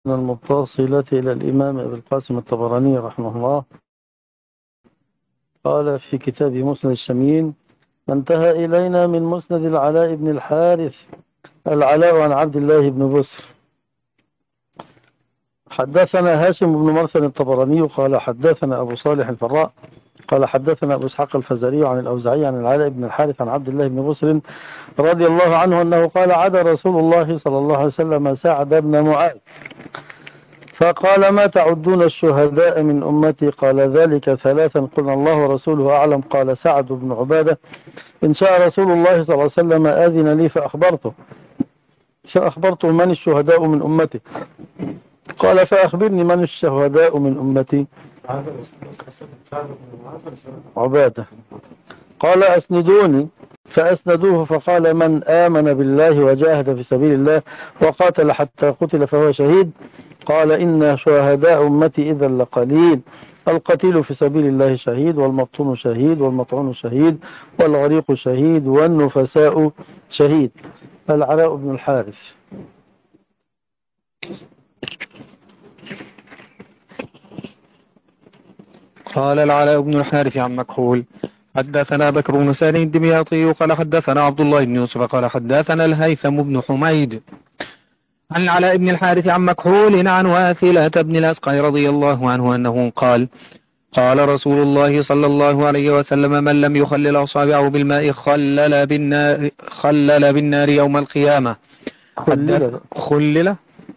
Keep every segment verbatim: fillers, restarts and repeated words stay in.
المتصلة إلى الإمام أبي القاسم الطبراني رحمه الله. قال في كتاب مسند الشميل: انتهى إلينا من مسند العلاء بن الحارث العلاء عن عبد الله بن بسر. حدثنا هاشم بن مرثد الطبراني قال حدثنا أبو صالح الفراء قال حدثنا أبو إسحاق الفزاري عن الأوزاعي عن العلاء بن الحارث عن عبد الله بن بسر رضي الله عنه أنه قال: عدا رسول الله صلى الله عليه وسلم سعد بن معاذ فقال: ما تعدون الشهداء من أمتي؟ قال: ذلك ثلاثا قلنا الله ورسوله أعلم. قال سعد بن عبادة: إن شاء رسول الله صلى الله عليه وسلم آذن لي فأخبرته فأخبرته من الشهداء من أمتي. قال: فأخبرني من الشهداء من أمتي؟ عبادة. قال: أسندوني. فأسندوه فقال: من آمن بالله وجاهد في سبيل الله وقاتل حتى قتل فهو شهيد. قال: إن شهداء أمتي إذا لقليل، القتيل في سبيل الله شهيد، والمبطون شهيد، والمطعون شهيد، والغريق شهيد، والنفساء شهيد. العلاء بن الحارث. قال العلاء بن الحارث عن مكحول: حدثنا بكر بن سالم الدمياطي قال حدثنا عبد الله بن يوسف قال حدثنا الهيثم بن حميد عن العلاء بن الحارث عن مكحول عن واثلة بن الأسقع رضي الله عنه أنه قال: قال رسول الله صلى الله عليه وسلم: من لم يخلل أصابعه بالماء خلل بالنار, خلل بالنار يوم القيامة. خلل خلل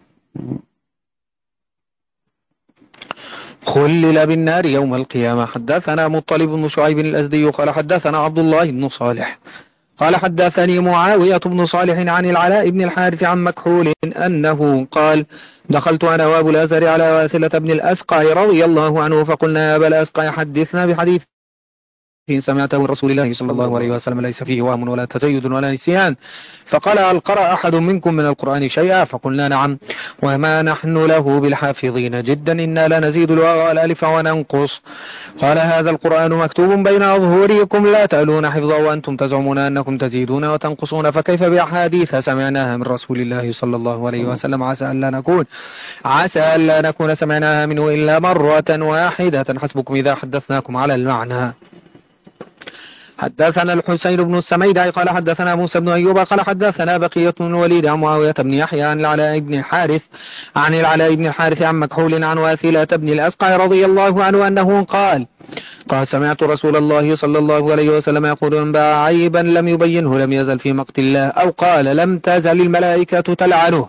خلل بالنار يوم القيامة. حدثنا مطلب بن شعيب الأزدي قال حدثنا عبد الله بن صالح قال حدثني معاوية بن صالح عن العلاء بن الحارث عن مكحول أنه قال: دخلت أنا وأبو الأزهر على واثلة بن الأسقع رضي الله عنه فقلنا: يا أبا الأسقع حدثنا بحديث سمعته من رسول الله صلى الله عليه وسلم ليس فيه وهم ولا تزيد ولا نسيان. فقال: هل قرأ أحد منكم من القرآن شيئا؟ فقلنا: نعم. وما نحن له بالحافظين جدا، إنا لنزيد الواو والألف وننقص. قال: هذا القرآن مكتوب بين أظهركم لا تألون حفظه وأنتم تزعمون أنكم تزيدون وتنقصون، فكيف بأحاديث سمعناها من رسول الله صلى الله عليه وسلم عسى ألا نكون عسى ألا نكون سمعناها منه إلا مرة واحدة، حسبكم إذا حدثناكم على المعنى. حدثنا الحسين بن السميدعي قال حدثنا موسى بن أيوب قال حدثنا بقية بن الوليد عن معاوية بن يحيى عن العلاء بن الحارث عن العلاء بن الحارث عن مكحول عن واثلة بن الأسقع رضي الله عنه أنه قال: قال: سمعت رسول الله صلى الله عليه وسلم يقول: من باع عيبا لم يبينه لم يزل في مقت الله، أو قال: لم تزل الملائكة تلعنه.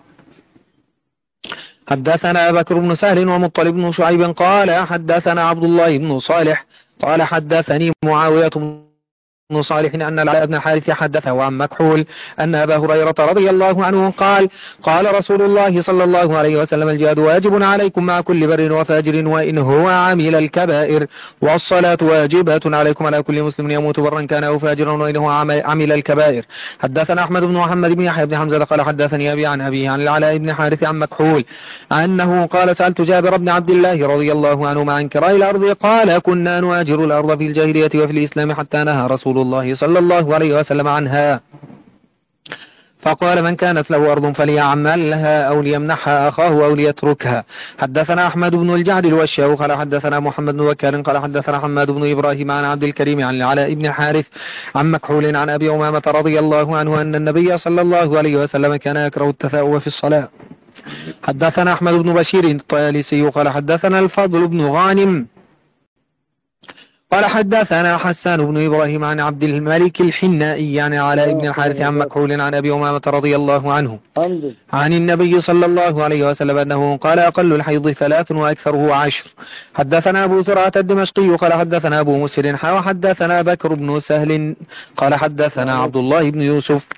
حدثنا بكر بن سهل ومطلب بن شعيب قال حدثنا عبد الله بن صالح قال حدثني معاوية بن بن صالح أن العلاء بن الحارث حدثه عن مكحول أن أبا هريرة رضي الله عنه قال: قال رسول الله صلى الله عليه وسلم: الجهاد واجب عليكم مع كل بر وفاجر وإن هو عمل الكبائر، والصلاة واجبة عليكم على كل مسلم يموت برا كان أو فاجرا وإن هو عمل الكبائر. حدثنا أحمد بن محمد بن يحيى بن حمزة قال حدثني أبي عن أبيه عن العلاء بن الحارث عن مكحول أنه قال: سألت جابر بن عبد الله رضي الله عنه عن كراء الأرض قال: كنا نواجر الأرض في الجاهلية وفي الإسلام حتى نهى رسول الله صلى الله عليه وسلم عنها، فقال: من كانت له أرض فليعملها أو ليمنحها أخاه أو ليتركها. حدثنا أحمد بن الجعد الوشاو قال حدثنا محمد بن بكر قال حدثنا حماد بن إبراهيم عن عبد الكريم عن العلاء بن حارث عن مكحول عن أبي أمامة رضي الله عنه أن النبي صلى الله عليه وسلم كان يكره التثاؤب في الصلاة. حدثنا أحمد بن بشير الطيالسي قال حدثنا الفضل بن غانم قال حدثنا حسان بن إبراهيم عن عبد الملك الحنائي عن علاء بن الحارث عن مكحول عن أبي أمامة رضي الله عنه عن النبي صلى الله عليه وسلم أنه قال: أقل الحيض ثلاث وأكثره عشر. حدثنا أبو زرعة الدمشقي قال حدثنا أبو مسر وحدثنا بكر بن سهل قال حدثنا عبد الله بن يوسف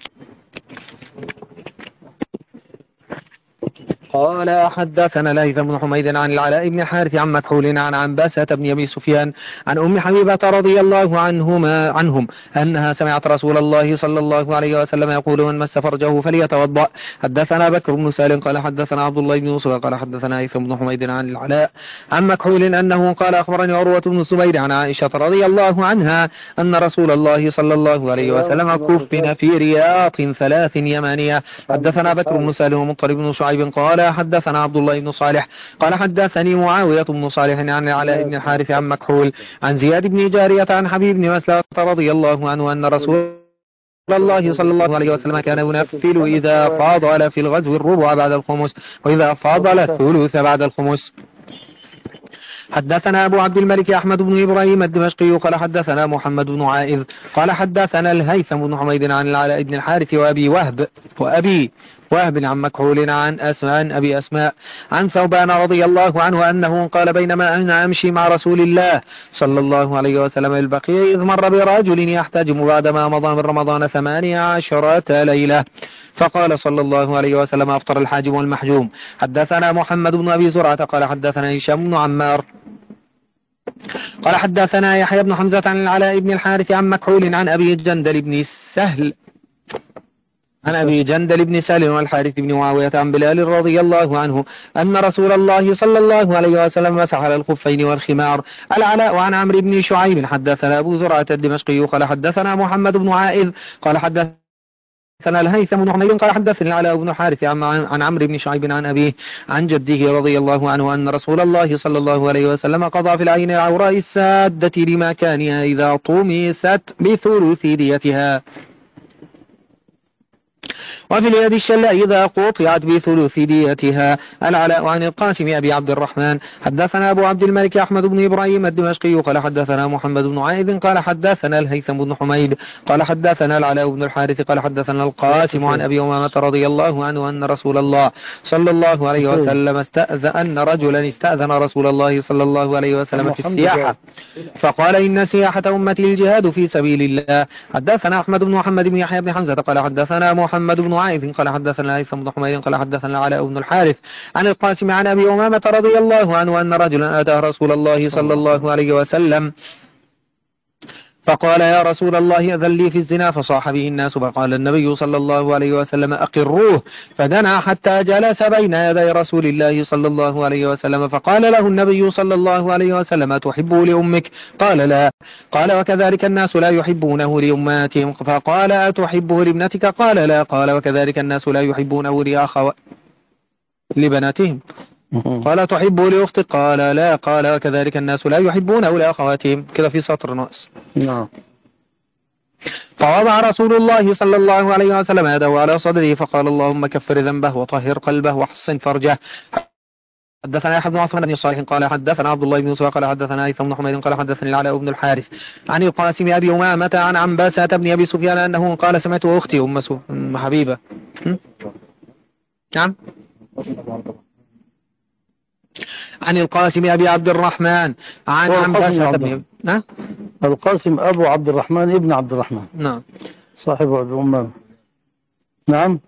قال حدثنا ليث بن حميد عن العلاء بن حارث عن مكحول عن عنبسة بن أبي سفيان عن أم حبيبة رضي الله عنهما عنهم أنها سمعت رسول الله صلى الله عليه وسلم يقول: من مس فرجه فليتوضأ. حدثنا بكر بن سالم قال حدثنا عبد الله بن يوسف قال حدثنا ليث بن حميد عن العلاء عن مكحول أنه قال: أخبرني عروة بن الزبير عن عائشة رضي الله عنها أن رسول الله صلى الله عليه وسلم كفن في رياض ثلاث يمانية. حدثنا بكر بن سالم ومطلب بن شعيب قال قال حدثنا عبد الله بن صالح قال حدثني معاوية بن صالح عن العلاء بن الحارث عن مكحول عن زياد بن جارية عن حبيب بن مسلمة رضي الله عنه أن رسول الله صلى الله عليه وسلم كان ينفل إذا فاضل في الغزو الربع بعد الخمس وإذا فاضل الثلث بعد الخمس. حدثنا أبو عبد الملك أحمد بن إبراهيم الدمشقي قال حدثنا محمد بن عائذ قال حدثنا الهيثم بن حميد عن العلاء بن الحارث وأبي وهب وأبي وهب عن مكحول عن أسماء عن أبي أسماء عن ثوبان رضي الله عنه أنه قال بينما أنا أمشي مع رسول الله صلى الله عليه وسلم البقيع إذ مر برجل يحتجم بعدما مضى من رمضان ثمانية عشرة ليلة فقال صلى الله عليه وسلم أفطر الحاجم والمحجوم. حدثنا محمد بن أبي زرعة قال حدثنا هشام بن عمار قال حدثنا يحيى بن حمزة عن العلاء بن الحارث عن مكحول عن أبي جندل بن سهل عن أبي جندل بن سهل والحارث بن معاوية عن بلال رضي الله عنه أن رسول الله صلى الله عليه وسلم مسح على الخفين والخمار. العلاء عن عمرو بن شعيب حدثنا أبو زرعة الدمشقي قال حدثنا محمد بن عائذ قال حدثنا الهيثم بن حميد قال حدثني العلاء بن حارث عن عمرو بن شعيب عن أبيه عن جده رضي الله عنه أن رسول الله صلى الله عليه وسلم قضى في العين العوراء السادة لمكانها إذا طمست بثلث ديتها وفي اليد الشلاء إذا قطعت بثلث ديتها. العلاء عن القاسم أبي عبد الرحمن حدثنا أبو عبد الملك أحمد بن إبراهيم الدمشقي قال حدثنا محمد بن عائذ قال حدثنا الهيثم بن حميد قال حدثنا العلاء بن الحارث قال حدثنا القاسم عن أبي أمامة رضي الله عنه أن رسول الله صلى الله عليه وسلم استأذن أن رجلا استأذن رسول الله صلى الله عليه وسلم في السياحة فقال إن سياحة أمتي الجهاد في سبيل الله. حدثنا أحمد بن محمد بن يحيى بن حمزة قال حدثنا محمد بن عائذ قال حدثنا الهيثم بن حميد قال حدثنا العلاء بن الحارث عن القاسم عن أبي أمامة رضي الله عنه أن رجلا أتى رسول الله صلى الله عليه وسلم فقال يا رسول الله أذن لي في الزنا فصاح به الناس فقال النبي صلى الله عليه وسلم أقروه فدنا حتى جلس بين يدي رسول الله صلى الله عليه وسلم فقال له النبي صلى الله عليه وسلم أتحبه لأمك قال لا قال وكذلك الناس لا يحبونه لأماتهم فقال أتحبه لابنتك قال لا قال وكذلك الناس لا يحبونه لأخو لبناتهم قال تحبه لأختك قال لا قال وكذلك الناس لا يحبونه لأخواتهم. كذا في سطر ناقص. نعم. فوضع رسول الله صلى الله عليه وسلم يده على صدره فقال اللهم كفر ذنبه وطهر قلبه وحصن فرجه. حدثنا يحيى بن عثمان بن صالح قال حدثنا عبد الله بن يوسف قال حدثنا هيثم بن حميد قال حدثني العلاء بن الحارث عن القاسم أبي أمامة عن عنباسة بن أبي سفيان أنه قال سمعت أختي أم حبيبة نعم عن القاسم أبي عبد الرحمن عن عنباسة بن نعم القاسم أبو عبد الرحمن ابن عبد الرحمن نعم صاحب أبي أمامة نعم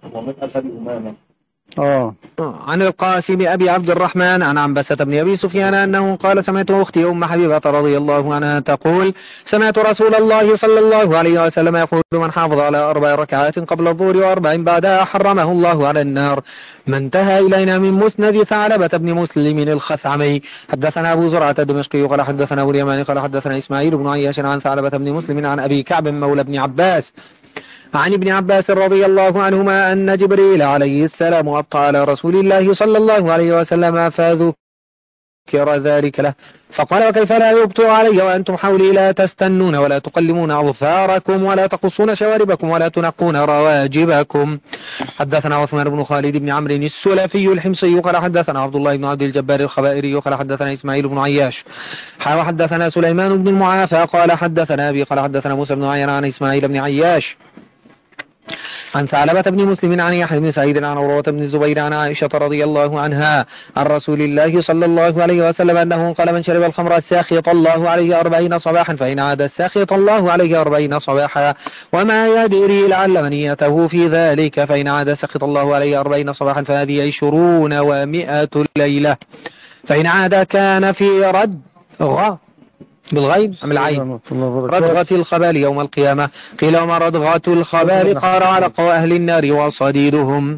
آه. عن القاسم أبي عبد الرحمن عن عنبسة بن أبي سفيان أنه قال سمعت أختي أم حبيبة رضي الله عنها تقول سمعت رسول الله صلى الله عليه وسلم يقول من حافظ على أربع ركعات قبل الظهر وأربع بعدها حرمه الله على النار. ما انتهى إلينا من مسند ثعلبة بن مسلم الخثعمي. حدثنا أبو زرعة الدمشقي قال حدثنا أبو اليماني قال حدثنا إسماعيل بن عياش عن ثعلبة بن مسلم عن أبي كعب مولى بن عباس عن ابن عباس رضي الله عنهما أن جبريل عليه السلام أبطأ على رسول الله صلى الله عليه وسلم فذكر ذلك له فقال وكيف لا يبطئ علي وأنتم حولي لا تستنون ولا تقلمون أظفاركم ولا تقصون شواربكم ولا تنقون رواجبكم. حدثنا عثمان بن خالد بن عمرو السلفي الحمصي قال حدثنا عبد الله بن عبد الجبار الخبائري قال حدثنا إسماعيل بن عياش وحدثنا سليمان بن المعافى قال حدثنا أبي قال حدثنا موسى بن عيان عن إسماعيل بن عياش عن ثعلبة بن مسلم عن يحيى بن سعيد عن عروة بن الزبير عن عائشة رضي الله عنها عن رسول الله صلى الله عليه وسلم أنه قال من شرب الخمر ساخط الله عليه أربعين صباحا فإن عاد ساخط الله عليه أربعين صباحا وما يدري لعل منيته في ذلك فإن عاد سخط الله عليه أربعين صباحا فهذه عشرون ومائة ليلة فإن عاد كان في رد غ بالغيب أم العين ردغة الخبال يوم القيامة. قيل وما ردغة الخبال قال علق أهل النار وصديدهم.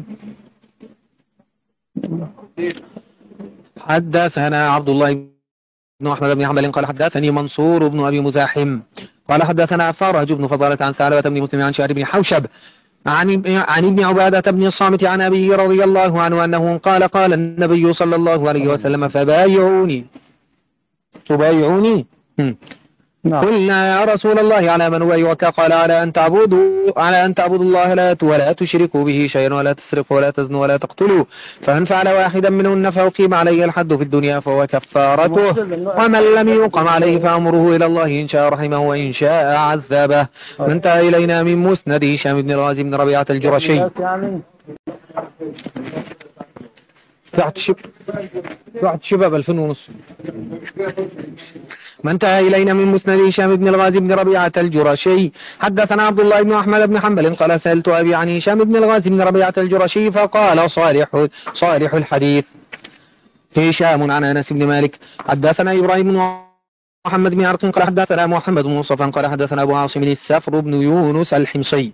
حدثنا عبد الله بن أحمد بن حنبل قال حدثني منصور بن أبي مزاحم قال حدثنا فرج بن فضالة عن ثعلبة بن مسلم عن شهر بن حوشب عن عن ابن عبادة بن الصامت عن أبيه رضي الله عنه أنه قال قال النبي صلى الله عليه وسلم فبايعوني تبايعوني نعم. قلنا يا رسول الله على من أبايعك؟ قال على أن تعبدوا على أن تعبدوا الله لا ولا تشركوا به شيئا ولا تسرقوا ولا تزنوا ولا تقتلوا، فمن فعل واحدا منهن فأقيم عليه الحد في الدنيا فهو كفارته، ومن لم يقم عليه فأمره إلى الله إن شاء رحمه وإن شاء عذبه. انتهى إلينا من مسند هشام بن الغازي بن ربيعة الجرشي. تحت شب تحت شباب ألفين ونص. ما انتهى إلينا من مسند هشام بن الغازي بن ربيعة الجرشي. حدثنا عبد الله بن أحمد بن حنبل قال سألت أبي عن هشام بن الغازي بن ربيعة الجرشي فقال صالح صالح الحديث. هشام عن أنس بن مالك. حدثنا إبراهيم بن محمد بن عرق قال حدثنا محمد بن مصطفى قال حدثنا أبو عاصم السفر بن يونس الحمصي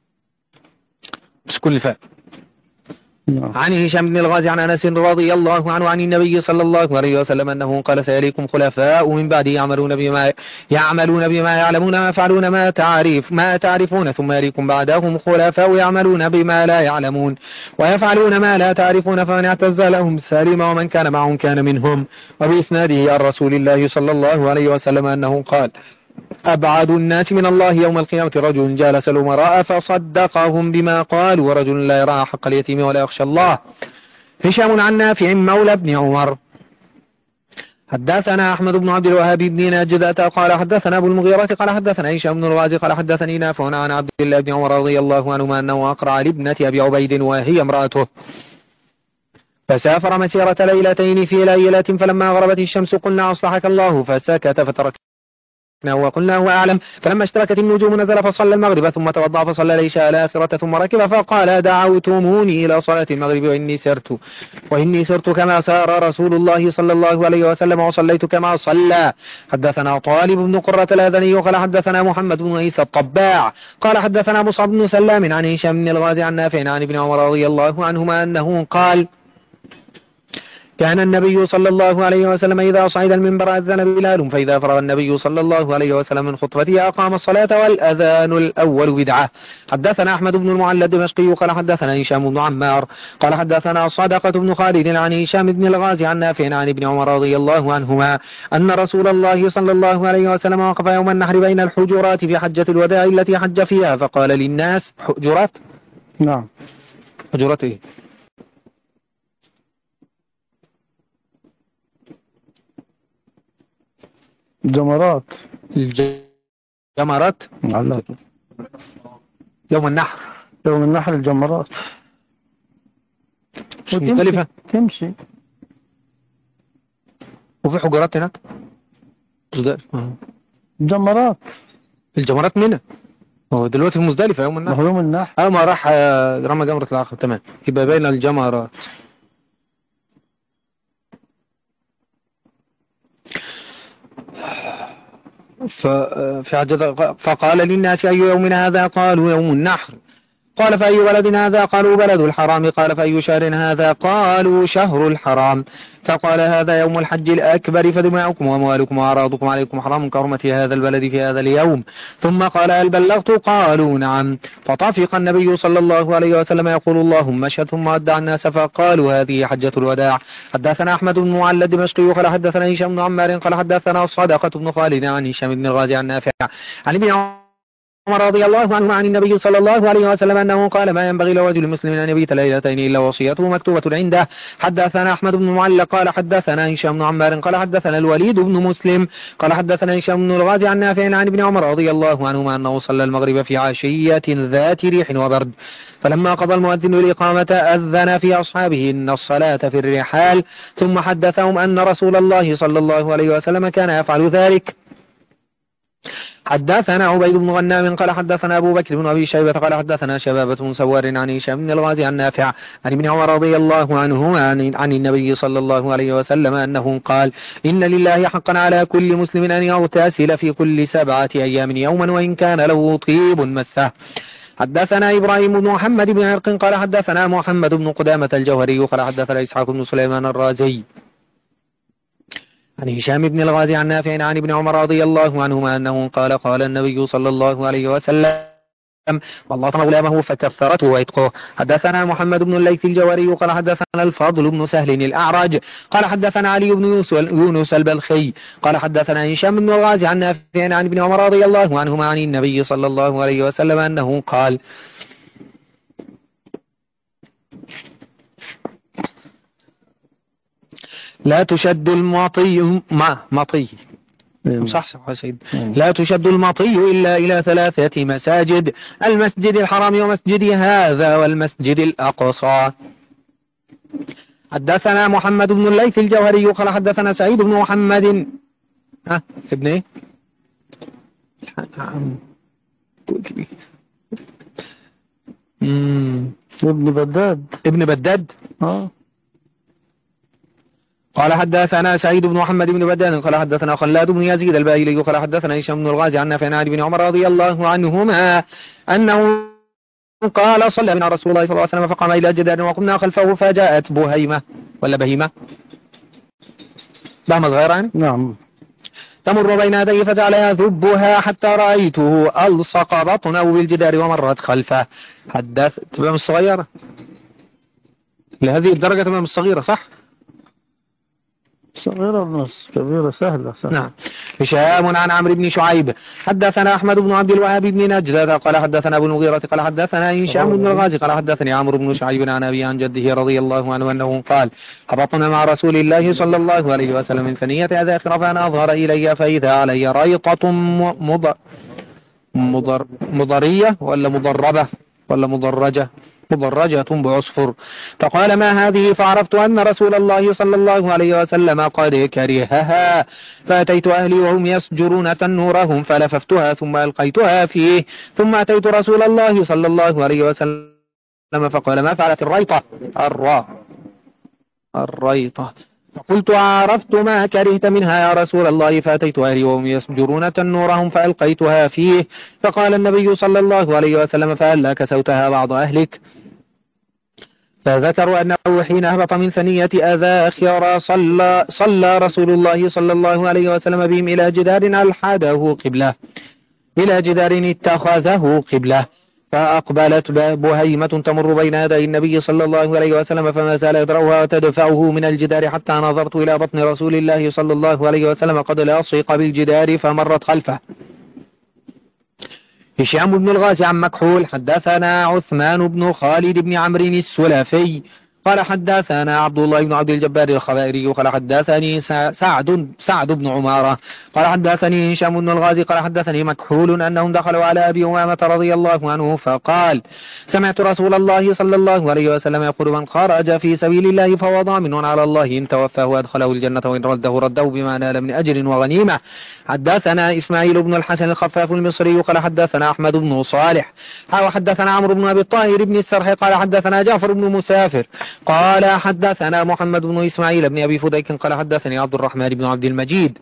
بسكن الفاء عن هشام بن الغازي عن أنس رضي الله عنه عن النبي صلى الله عليه وسلم أنه قال سيليكم خلفاء من بعد يعملون بما يعملون بما يعلمون ما يفعلون ما تعرف ما تعرفون ثم يليكم بعدهم خلفاء يعملون بما لا يعلمون ويفعلون ما لا تعرفون، فمن اعتز لهم سلم ومن كان معهم كان منهم. وبإسناده عن رسول الله صلى الله عليه وسلم أنه قال أبعد الناس من الله يوم القيامة رجل جالس الأمراء فصدقهم بما قال ورجل لا يرى حق اليتيم ولا يخشى الله. هشام عن نافع مولى بن عمر. حدثنا أحمد بن عبد الوهاب بن نجدة قال حدثنا أبو المغيرة قال حدثنا هشام بن الغازي قال حدثني نافع عن عبد الله بن عمر رضي الله عنهما أنه أقرع لابنة أبي عبيد وهي امرأته، فسافر مسيرة ليلتين في ليلة فلما غربت الشمس قلنا أصلحك الله فسكت فترك وقلنا هو أعلم. فلما اشتركت النجوم نزل فصلى المغرب ثم توضأ فصلى العشاء الآخرة ثم ركب فقال دعوتموني إلى صلاة المغرب وإني سرت وإني سرت كما سار رسول الله صلى الله عليه وسلم وصليت كما صلى. حدثنا طالب بن قرة الأذني قال حدثنا محمد بن عيسى الطباع قال حدثنا مصعب بن سلام عن هشام بن الغازي عن نافع عن ابن عمر رضي الله عنهما أنه قال كان النبي صلى الله عليه وسلم إذا صعد المنبر أذن بلال، فإذا فرغ النبي صلى الله عليه وسلم من خطبته أقام الصلاة والأذان الأول بدعة. حدثنا أحمد بن المعلى الدمشقي قال حدثنا هشام بن عمار قال حدثنا صدقة بن خالد عن هشام بن الغازي عن نافع عن ابن عمر رضي الله عنهما أن رسول الله صلى الله عليه وسلم وقف يوم النحر بين الحجرات في حجة الوداع التي حج فيها فقال للناس حجرات نعم حجرات إيه جمرات الجمرات يوم النحر يوم النحر الجمرات مختلفة تمشي وفي حجرات هناك جمرات الجمرات منها هو دلوقتي في مزدلفة يوم النحر يوم النحر أو ما راح رمى جمرة العقبة تمام يبقى بين الجمرات. فقال للناس أي يوم هذا؟ قالوا يوم النحر. قال فأي بلد هذا؟ قالوا بلد الحرام. قال فأي شهر هذا؟ قالوا شهر الحرام. فقال هذا يوم الحج الأكبر فدماؤكم وأموالكم وأعراضكم عليكم حرام كحرمة هذا البلد في هذا اليوم. ثم قال هل بلغت؟ قالوا نعم. فطافق النبي صلى الله عليه وسلم يقول اللهم اشهد ثم ودع الناس فقالوا هذه حجة الوداع. حدثنا أحمد بن معلى الدمشقي قال حدثنا هشام بن عمار قال حدثنا صدقة بن خالد عن هشام بن الغازي عن نافع عن ابن عمر رضي الله عنه عن النبي صلى الله عليه وسلم أنه قال ما ينبغي لرجل مسلم أن يبيت ليلتين إلا وصيته مكتوبة عنده. حدثنا أحمد بن معلى قال حدثنا هشام بن عمار قال حدثنا الوليد بن مسلم قال حدثنا هشام بن الغازي عن نافع عن ابن عمر رضي الله عنهما أنه صلى المغرب في عشية ذات ريح وبرد، فلما قضى المؤذن الإقامة أذن في أصحابه إن الصلاة في الرحال، ثم حدثهم أن رسول الله صلى الله عليه وسلم كان يفعل ذلك. حدثنا عبيد بن غنام قال حدثنا أبو بكر بن أبي شيبة قال حدثنا شبابة بن سوار عن هشام بن الغازي عن نافع عن ابن عمر رضي الله عنه عن النبي صلى الله عليه وسلم أنه قال إن لله حقا على كل مسلم أن يغتسل في كل سبعة أيام يوما وإن كان له طيب مسه. حدثنا إبراهيم بن محمد بن عرق قال حدثنا محمد بن قدامة الجوهري قال حدثنا إسحاق بن سليمان الرازي عن هشام بن الغازي عن نافع عن ابن عمر رضي الله عنهما أنه قال قال النبي صلى الله عليه وسلم والله غلامه فكثرته ويتقه. حدثنا محمد بن الليث الجواري قال حدثنا الفضل بن سهل الأعرج قال حدثنا علي بن يونس البلخي قال حدثنا هشام بن الغازي عن نافع عن ابن عمر رضي الله عنهما عن النبي صلى الله عليه وسلم أنه قال: لا تشد المطي ما مطي صح صح سيد لا تشد المطي إلا إلى ثلاثة مساجد: المسجد الحرام ومسجد هذا والمسجد الأقصى. حدثنا محمد بن الليث الجوهري قال حدثنا سعيد بن محمد ها ابن ايه ابن بداد ابن بداد اه قال حدثنا سعيد بن محمد بن بدان قال حدثنا خلاد بن يزيد الباهلي قال حدثنا هشام بن الغازي عن نافع عن ابن عمر رضي الله عنهما أنه قال: صلى بنا رسول الله صلى الله عليه وسلم فقام إلى جدار وقمنا خلفه فجاءت بهيمة ولا بهيمة بهمة صغيرة نعم تمر بين يديه فجعل يذبها حتى رأيته ألصق بطنه بالجدار ومرت خلفه. حدث تمام الصغيرة لهذه الدرجة تمام الصغيرة صح؟ صغيرة ونص كبيرة سهلة, سهلة. نعم. هشام عن عمرو بن شعيب حدثنا أحمد بن عبد الوهاب بن نجدة قال حدثنا أبو المغيرة قال حدثنا هشام بن الغازي قال حدثني عمرو بن شعيب عن أبي عن جده رضي الله عنه أنه قال: هبطنا مع رسول الله صلى الله عليه وسلم من ثنية أذاخر فأنا أظهر إلي فإذا علي ريطة مضر مضر مضرية ولا مضربة ولا مضرجة مضرجة بعصفر، فقال: ما هذه؟ فعرفت أن رسول الله صلى الله عليه وسلم قد كرهها، فأتيت أهلي وهم يسجرون تنورهم فلففتها ثم ألقيتها فيه، ثم أتيت رسول الله صلى الله عليه وسلم فقال: ما فعلت الريطة؟ الراء الريطة. فقلت: عرفت ما كرهت منها يا رسول الله، فأتيت أهلي وهم يسجرون تنورهم فألقيتها فيه، فقال النبي صلى الله عليه وسلم: فهلا كسوتها بعض أهلك؟ فذكروا أنه حين هبط من ثنية أذاخر صلى, صلى رسول الله صلى الله عليه وسلم بهم إلى جدار ألحده قبلة إلى جدار اتخذه قبلة، فأقبلت بهيمة تمر بين يدي النبي صلى الله عليه وسلم فما زال يدرؤها وتدفعه من الجدار حتى نظرت إلى بطن رسول الله صلى الله عليه وسلم قد لاصق بالجدار فمرت خلفه. هشام بن الغازي عن مكحول حدثنا عثمان بن خالد بن عمرو السلفي قال حدثنا عبد الله بن عبد الجبار الخبائري قال حدثني سعد سعد بن عمارة قال حدثني هشام بن الغازي قال حدثني مكحول أنهم دخلوا على أبي أمامة رضي الله عنه فقال: سمعت رسول الله صلى الله عليه وسلم يقول: من خرج في سبيل الله فهو ضامن على الله إن توفاه وأدخله الجنة وإن رده رده بما نال من أجر وغنيمة. حدثنا إسماعيل بن الحسن الخفاف المصري قال حدثنا أحمد بن صالح وحدثنا عمرو بن أبي الطاهر بن السرح قال حدثنا جعفر بن مسافر قال حدثنا محمد بن إسماعيل بن أبي فديك قال حدثني عبد الرحمن بن عبد المجيد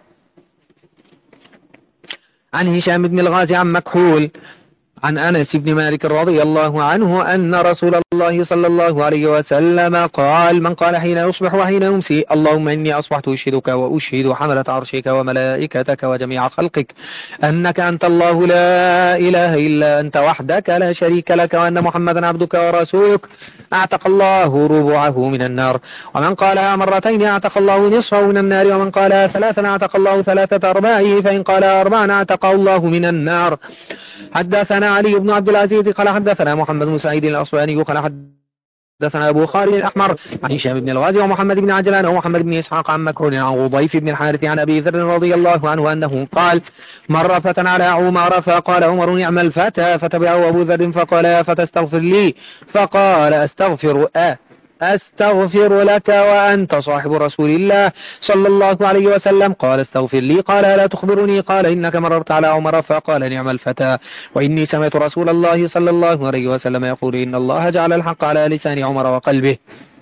عن هشام بن الغازي عن مكحول عن أنس بن مالك رضي الله عنه أن رسول الله صلى الله عليه وسلم قال: من قال حين يصبح وحين يمسي: اللهم إني أصبحت أشهدك وأشهد حملة عرشك وملائكتك وجميع خلقك أنك أنت الله لا إله إلا أنت وحدك لا شريك لك وأن محمدا عبدك ورسولك، أعتق الله ربعه من النار. ومن قالها مرتين أعتق الله نصفه من النار، ومن قالها ثلاثا أعتق الله ثلاثة أرباعه، فإن قالها أربعا أعتق الله من النار. حدثنا علي بن عبد العزيز قال حدثنا محمد بن سعيد الأصبهاني قال حدثنا أبو خالد الأحمر عن هشام بن الغازي ومحمد بن عجلان ومحمد بن إسحاق عن مكحول عن غضيف بن الحارث عن أبي ذر رضي الله عنه أنه قال: مر فتى على عمر فقال عمر: نعم الفتى، فتبعه أبو ذر فقال: يا فتى استغفر لي، فقال: أستغفر أه أستغفر لك وأنت صاحب رسول الله صلى الله عليه وسلم. قال: استغفر لي. قال: لا تخبرني. قال: إنك مررت على عمر. فقال: نعم الفتى، وإني سمعت رسول الله صلى الله عليه وسلم يقول: إن الله جعل الحق على لسان عمر وقلبه.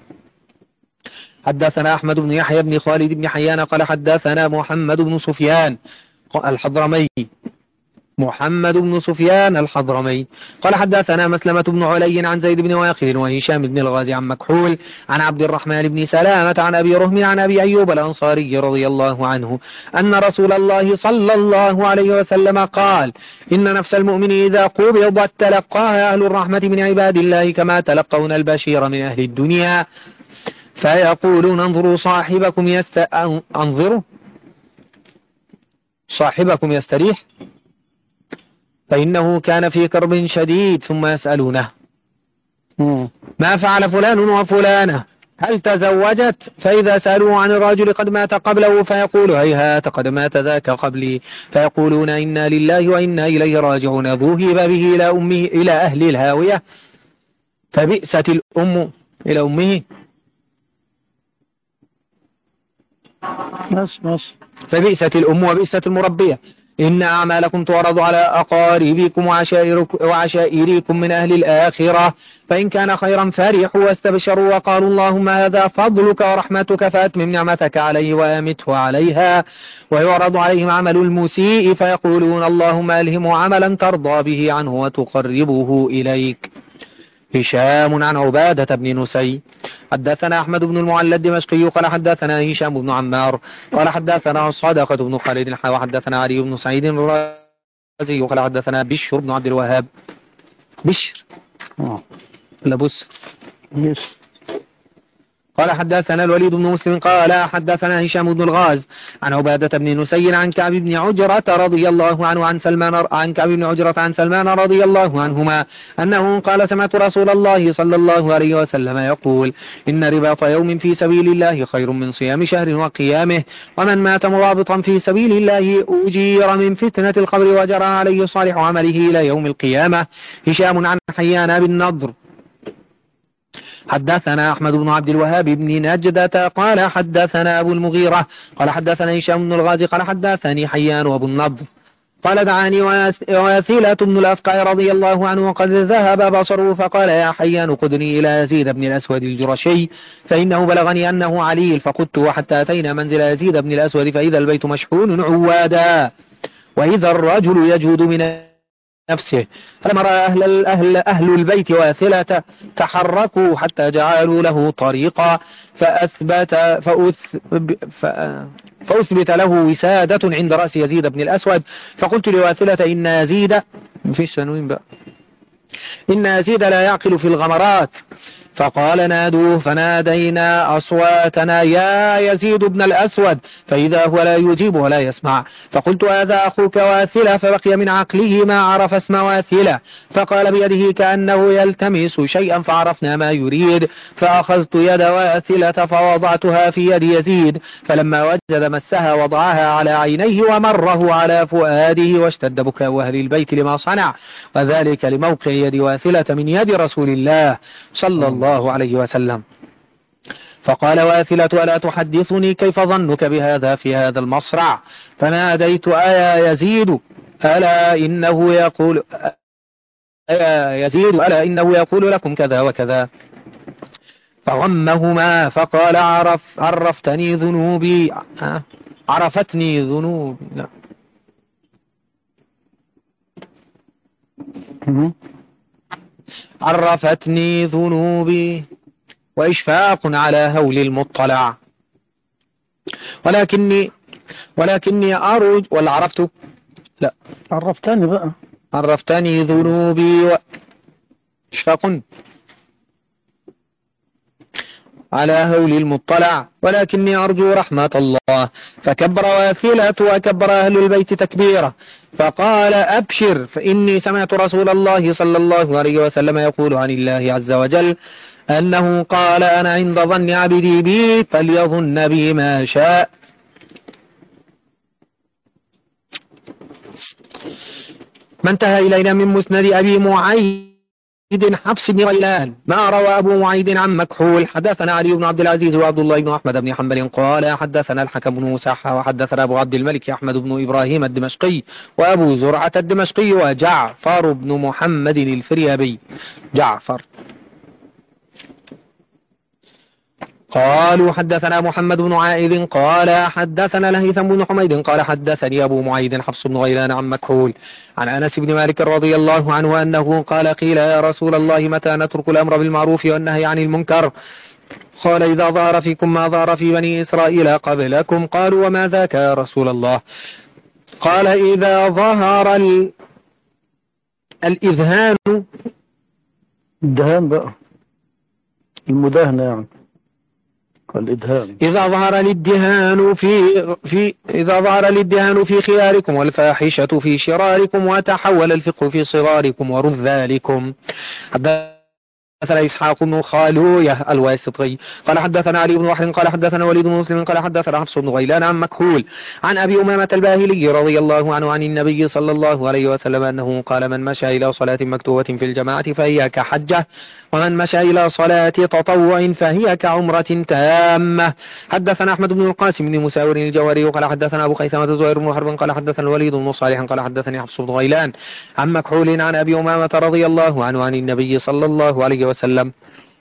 حدثنا أحمد بن يحيى بن خالد بن حيان قال حدثنا محمد بن سفيان الحضرمي محمد بن سفيان الحضرمي قال حدثنا مسلمة بن علي عن زيد بن واقل وهشام بن الغازي عن مكحول عن عبد الرحمن بن سلامة عن أبي رهم عن أبي أيوب الأنصاري رضي الله عنه أن رسول الله صلى الله عليه وسلم قال إن نفس المؤمن إذا قبضت تلقاها أهل الرحمة من عباد الله كما تلقون البشير من أهل الدنيا فيقولون انظروا صاحبكم يست... انظروا صاحبكم يستريح فإنه كان في كرب شديد ثم يسألونه ما فعل فلان وفلانة هل تزوجت فإذا سألوا عن الرجل قد مات قبله فيقول هيهات قد مات ذاك قبلي فيقولون إنا لله وإنا إليه راجعون ذهب به إلى أمه إلى أهل الهاوية فبئست الأم إلى أمه ماشي ماشي فبئست الأم وبئست المربية إن أعمالكم تعرض على أقاربكم وعشائركم من أهل الآخرة فإن كان خيرا فرحوا واستبشروا وقالوا اللهم هذا فضلك ورحمتك فأتمم نعمتك عليه وأمته عليها ويعرض عليهم عمل المسيء فيقولون اللهم ألهمه عملا ترضى به عنه وتقربه إليك. هشام عن عبادة بن نسي حدثنا أحمد بن المعلى الدمشقي قال حدثنا هشام بن عمار قال حدثنا صدقة بن خالد وحدثنا علي بن سعيد الرازي قال حدثنا بشر بن عبد الوهاب بشر لا بس بشر قال حدثنا الوليد بن مسلم قال حدثنا هشام بن الغاز عن عبادة بن نسي عن كعب بن عجرة رضي الله عنه عن سلمان عن كعب بن عجرة عن سلمان رضي الله عنهما أنه قال سمعت رسول الله صلى الله عليه وسلم يقول إن رباط يوم في سبيل الله خير من صيام شهر وقيامه ومن مات مرابطا في سبيل الله أجير من فتنة القبر وجرى عليه صالح عمله إلى يوم القيامة. هشام عن حيان بن نضر حدثنا أحمد بن عبد الوهاب بن نجدة قال حدثنا أبو المغيرة قال حدثنا هشام بن الغازي قال حدثني حيان وأبو النضر قال دعاني واسيلة بن الأسقع رضي الله عنه وقد ذهب بصره فقال يا حيان قدني إلى يزيد بن الأسود الجرشي فإنه بلغني أنه عليل فقدت حتى أتينا منزل يزيد بن الأسود فإذا البيت مشحون عوادا وإذا الرجل يجود من نفسه فلما رأى أهل, الأهل أهل البيت واثلة تحركوا حتى جعلوا له طريقا فأثبت فأث فأثبت له وسادة عند رأس يزيد بن الأسود فقلت لواثلة إن يزيد مفيش تنوين بقى إن يزيد لا يعقل في الغمرات فقال نادوه فنادينا أصواتنا يا يزيد بن الأسود فإذا هو لا يجيب ولا يسمع فقلت هذا أخوك واثلة فبقي من عقله ما عرف اسم واثلة فقال بيده كأنه يلتمس شيئا فعرفنا ما يريد فأخذت يد واثلة فوضعتها في يد يزيد فلما وجد مسها وضعها على عينيه ومره على فؤاده واشتد بكاء أهل البيت لما صنع وذلك لموقع يد واثلة من يد رسول الله صلى الله الله عليه وسلم. فقال واثلة ألا تحدثني كيف ظنك بهذا في هذا المصرع فناديت أيا يزيد ألا إنه يقول أيا يزيد ألا إنه يقول لكم كذا وكذا فغمهما فقال عرف عرفتني ذنوبي عرفتني ذنوبي لا. عرفتني ذنوبي وإشفاق على هول المطلع ولكني ولكني أرج ولا عرفت لا عرفتني بقى عرفتني ذنوبي وإشفاق على هول المطلع ولكني أرجو رحمة الله فكبر واثلة وكبر أهل البيت تكبيرا فقال أبشر فإني سمعت رسول الله صلى الله عليه وسلم يقول عن الله عز وجل أنه قال أنا عند ظن عبدي بي فليظن بي ما شاء. ما انتهى إلينا من مسند أبي معيد حفص بن غيلان ما روى أبو معيد عن مكحول حدثنا علي بن عبد العزيز وعبد الله بن أحمد بن حنبل قال حدثنا الحكم بن مسحى وحدثنا أبو عبد الملك أحمد بن إبراهيم الدمشقي وأبو زرعة الدمشقي وجعفر بن محمد الفريابي. جعفر قالوا حدثنا محمد بن عائذ قال حدثنا لهيثم بن حميد قال حدثني أبو معيد حفص بن غيلان عن مكحول عن أنس بن مالك رضي الله عنه أنه قال قيل يا رسول الله متى نترك الأمر بالمعروف والنهي عن المنكر؟ قال إذا ظهر فيكم ما ظهر في بني إسرائيل قبلكم. قالوا وما ذاك يا رسول الله؟ قال إذا ظهر ال... الإذهان الدهان بقى المداهنة يعني الإدهان. إذا ظهر الادهان في في إذا ظهر الادهان في خياركم والفاحشة في شراركم وتحول الفقه في صغاركم ورذالكم. حدثنا إسحاق بن خالوية الواسطي قال حدثنا علي بن وحر قال حدثنا وليد بن مسلم قال حدثنا حفص بن غيلان عن مكحول عن أبي أمامة الباهلي رضي الله عنه عن النبي صلى الله عليه وسلم أنه قال من مشى إلى صلاة مكتوبة في الجماعة فهي كحجة ومن مشى إلى صلاة تطوع فهي كعمرة تامة. حدثنا أحمد بن القاسم بن مساور الجواري قال حدثنا أبو خيثمة زهير بن حرب قال حدثنا الوليد بن صالح قال حدثني حفص بن غيلان عن مكحول عن أبي أمامة رضي الله عنه عن النبي صلى الله عليه وسلم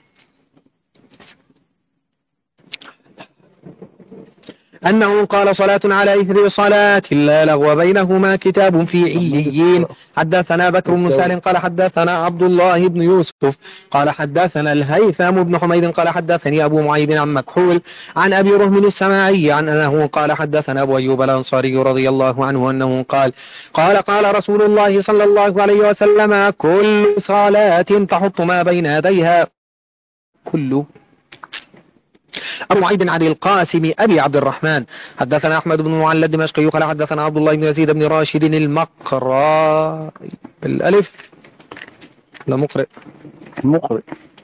أنه قال صلاة على إثر صلاة لا لغو بينهما كتاب في عليين. حدثنا بكر بن سالم قال حدثنا عبد الله بن يوسف قال حدثنا الهيثم بن حميد قال حدثني أبو معيد عن مكحول عن أبي رهم السماعي عن أنه قال حدثنا أبو أيوب الأنصاري رضي الله عنه أنه قال قال قال رسول الله صلى الله عليه وسلم كل صلاة تحط ما بين يديها كل. أبو معيد عن القاسم أبي عبد الرحمن حدثنا أحمد بن معلى الدمشقي قال حدثنا عبد الله بن يزيد بن راشد المقرى الألف لا مقرئ مقرئ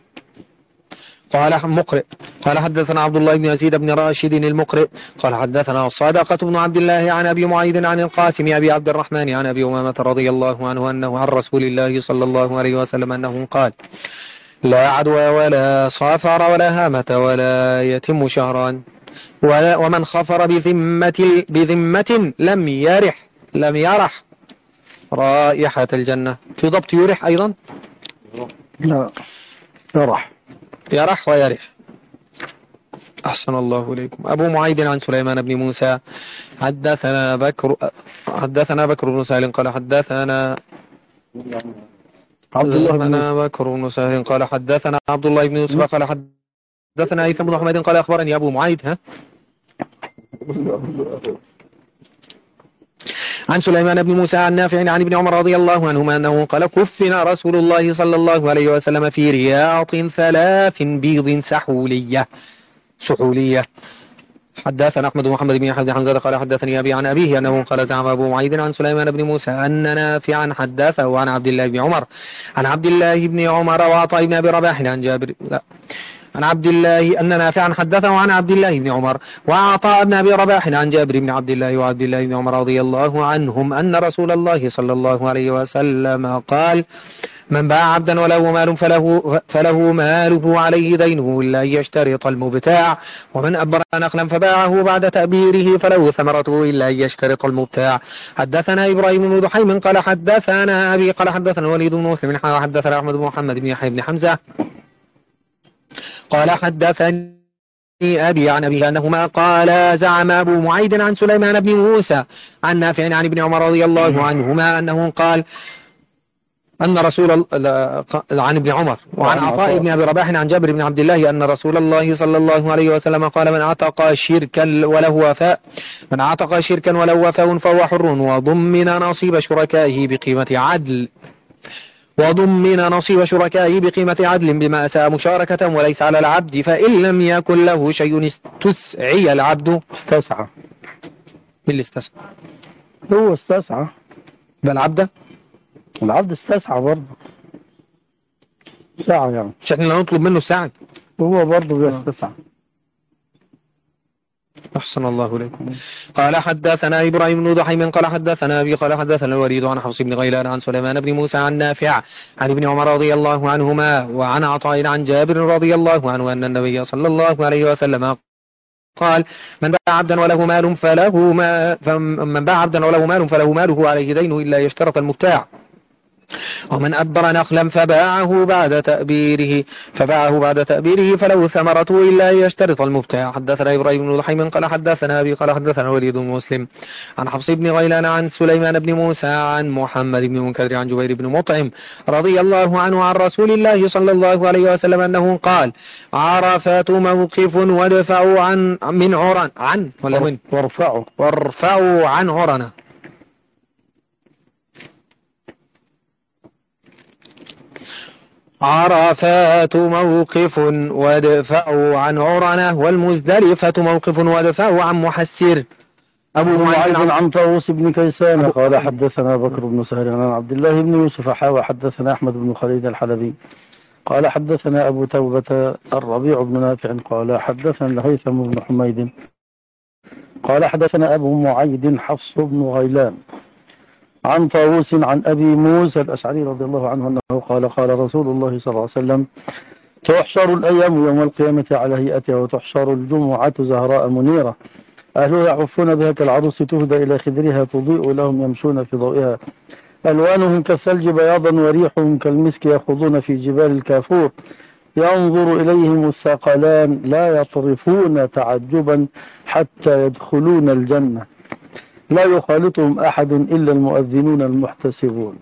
قال مقرئ قال حدثنا عبد الله بن يزيد بن راشد المقرئ قال حدثنا صادقة بن عبد الله عن أبي معيد عن القاسم أبي عبد الرحمن عن أبي أمامة رضي الله عنه أنه عن رسول الله صلى الله عليه وسلم أنه قال لا عدوى ولا صافر ولا هامة ولا يتم شهران ولا ومن خفر بذمة بذمة لم يرح لم يرح رائحة الجنة. في ضبط يرح أيضا لا يرح يرح ويرح. أحسن الله إليكم. أبو معيد عن سليمان بن موسى حدثنا بكر حدثنا بكر بن سالم قال حدثنا عبد الله بن بكر بن سهل قال حدثنا عبد الله بن يوسف قال حدثنا هيثم بن حميد قال أخبرني أبو معيد ها عن سليمان بن موسى عن نافع عن ابن عمر رضي الله عنهما أنه قال كفنا رسول الله صلى الله عليه وسلم في رياض ثلاث بيض سحولية سحولية. حدثنا أحمد بن محمد بن يحيى بن حمزة قال حدثني أبي عن أبيه أنه قال زعم أبو معيد عن سليمان بن موسى أن نافعا حدثه عن عبد الله بن عمر عن عبد الله بن عمر وعطاء بن أبي رباح عن جابر لا عن عبد الله أن نافعا حدثه عن عبد الله بن عمر وعطاء بن أبي رباح عن جابر بن عبد الله وعبد الله بن عمر رضي الله عنهم أن رسول الله صلى الله عليه وسلم قال من باع عبدا وله مال فله, فله ماله عليه دينه إلا أن يشترط المبتاع ومن أبر نخلا فباعه بعد تأبيره فله ثمرته إلا أن يشترط المبتاع. حدثنا إبراهيم بن دحيم قال حدثنا أبي قال حدثنا وليد بن مسلم حدثنا أحمد بن محمد بن يحيى بن حمزة قال حدثني أبي عن أبيه أنهما قال زعم أبو معيد عن سليمان بن موسى عن نافع عن ابن عمر رضي الله عنهما أنه قال أن رسول عن ابن عمر وعن عطاء بن أبي رباح عن جابر بن عبد الله أن رسول الله صلى الله عليه وسلم قال من عتق شركا وله وفاء من عتق شركا وله وفاء فهو حر وضمن نصيب شركائه بقيمة عدل وضمن نصيب شركائه بقيمة عدل بما أساء مشاركة وليس على العبد فإن لم يكن له شيء استسعي العبد استسعى. من اللي استسعى؟ هو استسعى بالعبد العبد استسعى برضه ساعة يعني مش احنا نطلب منه الساعة هو برضه بيستسعى. أحسن الله إليكم. قال حدثنا إبراهيم بن دحيم قال حدثنا أبي قال حدثنا الوليد عن حفص بن غيلان عن سليمان بن موسى عن نافع عن ابن عمر رضي الله عنهما وعن عطاء عن جابر رضي الله عنه أن النبي صلى الله عليه وسلم قال من باع عبدا وله مال فله ما فمن باع عبدا وله مال فله ماله عليه دينه إلا يشترط المبتاع ومن أبر نخلا فباعه بعد تأبيره فباعه بعد تأبيره فله ثمرته إلا أن يشترط المبتاع. حدثنا إبراهيم بن ضحيم قال حدثنا أبي قال حدثنا وليد بن مسلم عن حفص بن غيلان عن سليمان بن موسى عن محمد بن منكدر عن جبير بن مطعم رضي الله عنه عن رسول الله صلى الله عليه وسلم أنه قال: عرفات موقف وادفعوا عن من عرن عن ولا من وارفعوا وارفعوا عن عرنة. عرفات موقف وادفعوا عن عرنة والمزدلفة موقف وادفعوا عن محسر. أبو معاذ عن طاووس بن كيسان قال حدثنا بكر بن سهر عن عبد الله بن يوسف حاوى حدثنا أحمد بن خليل الحلبي قال حدثنا أبو توبة الربيع بن نافع قال حدثنا الهيثم بن حميد قال حدثنا أبو معيد حفص بن غيلان عن طاووس عن أبي موسى الأشعري رضي الله عنه أنه قال قال رسول الله صلى الله عليه وسلم: تحشر الأيام يوم القيامة على هيئتها وتحشر الجمعة زهراء منيرة أهلها يعفون بها كالعروس تهدى إلى خدرها تضيء لهم يمشون في ضوئها ألوانهم كالثلج بياضا وريحهم كالمسك يخوضون في جبال الكافور ينظر إليهم الثقلان لا يطرفون تعجبا حتى يدخلون الجنة لا يخالطهم أحد إلا المؤذنون المحتسبون.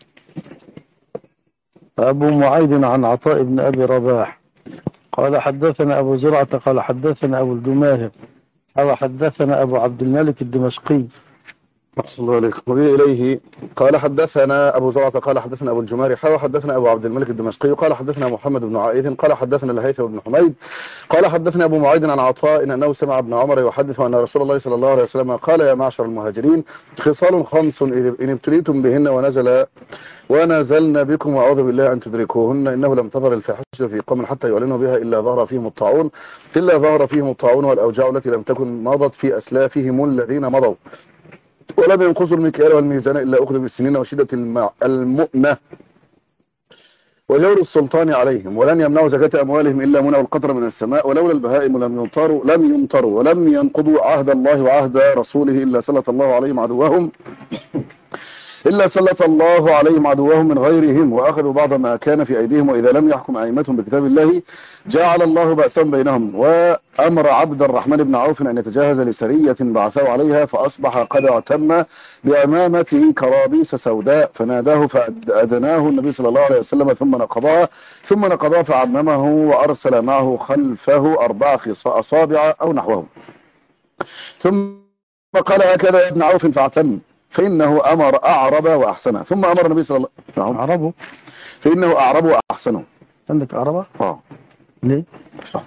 أبو معيد عن عطاء بن أبي رباح قال حدثنا أبو زرعة قال حدثنا أبو الجماهر أو حدثنا أبو عبد الملك الدمشقي صلى الله عليه وسلم إليه قال حدثنا أبو زرعة قال حدثنا أبو الجماري قال حدثنا أبو عبد الملك الدمشقي قال حدثنا محمد بن عائذ قال حدثنا الهيثم بن حميد قال حدثنا أبو معيد عن عطاء إن أنه سمع ابن عمر يحدث أن رسول الله صلى الله عليه وسلم قال: يا معشر المهاجرين خصال خمس إن ابتليتم بهن ونزل ونزلنا بكم وأعوذ بالله أن تدركوهن إنه لم تظهر الفاحشة في قوم حتى يعلنوا بها إلا ظهر فيهم الطاعون إلا ظهر فيهم الطاعون والأوجاع التي لم تكن مضت في أسلافهم الذين مضوا ولم ينقصوا المكيال والميزان إلا أخذوا بالسنين وشدة المؤنة وجور السلطان عليهم ولن يمنعوا زكاة أموالهم إلا منعوا القطر من السماء ولولا البهائم لم يمطروا لم يمطروا ولم ينقضوا عهد الله وعهد رسوله إلا سلط الله عليهم عدوهم إلا سلط الله عليهم عدوهم من غيرهم وأخذوا بعض ما كان في أيديهم وإذا لم يحكم أئمتهم بكتاب الله جعل الله بأسهم بينهم. وأمر عبد الرحمن بن عوف أن يتجهز لسرية بعثوا عليها فأصبح قد اعتم بأمامته كرابيس سوداء فناداه فأدناه النبي صلى الله عليه وسلم ثم نقضاها ثم نقضاها فعممه وأرسل معه خلفه أربع أصابع أو نحوهم ثم قال: هكذا يا ابن عوف فاعتم فإنه أمر أعرب وأحسنه. ثم أمر النبي صلى الله عليه وسلم أعربه فإنه أعرب وأحسنه. عندك أعربه؟ آه ليه؟ صح.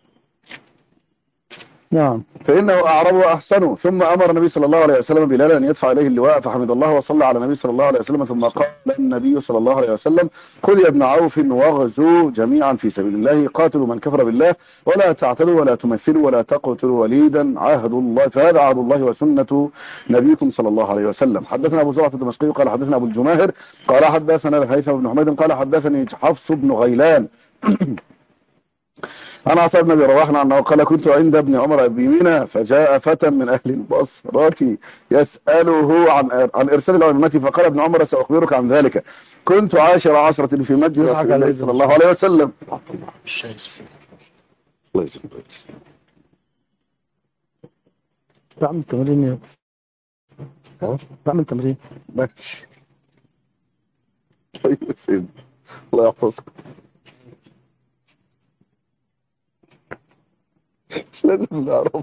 نعم. فإنه أعرب وأحسنه. ثم أمر النبي صلى الله عليه وسلم بلالا أن يدفع إليه اللواء فحمد الله وصلى على النبي صلى الله عليه وسلم ثم قال النبي صلى الله عليه وسلم: خذ يا ابن عوف واغزوا جميعا في سبيل الله قاتلوا من كفر بالله ولا تعتدوا ولا تمثلوا ولا تقتلوا وليدا عهد الله فهذا عهد الله وسنة نبيكم صلى الله عليه وسلم. حدثنا أبو زرعة الدمشقي قال حدثنا أبو الجماهر قال حدثنا الهيثم بن حميد قال حدثني حفص بن غيلان أنا عطاء بن أبي رواح أنه قال: كنت عند ابن عمر بمنى فجاء فتى من أهل البصرة يسأله عن عن إرسال العلماء فقال ابن عمر: سأخبرك عن ذلك كنت عاشر عشرة في مسجد رسول الله صلى الله عليه وسلم. الله يسلمك. بعمل تمرين يا بعمل تمرين ماشي. طيب سيدي الله يحفظك. لازم نعرف.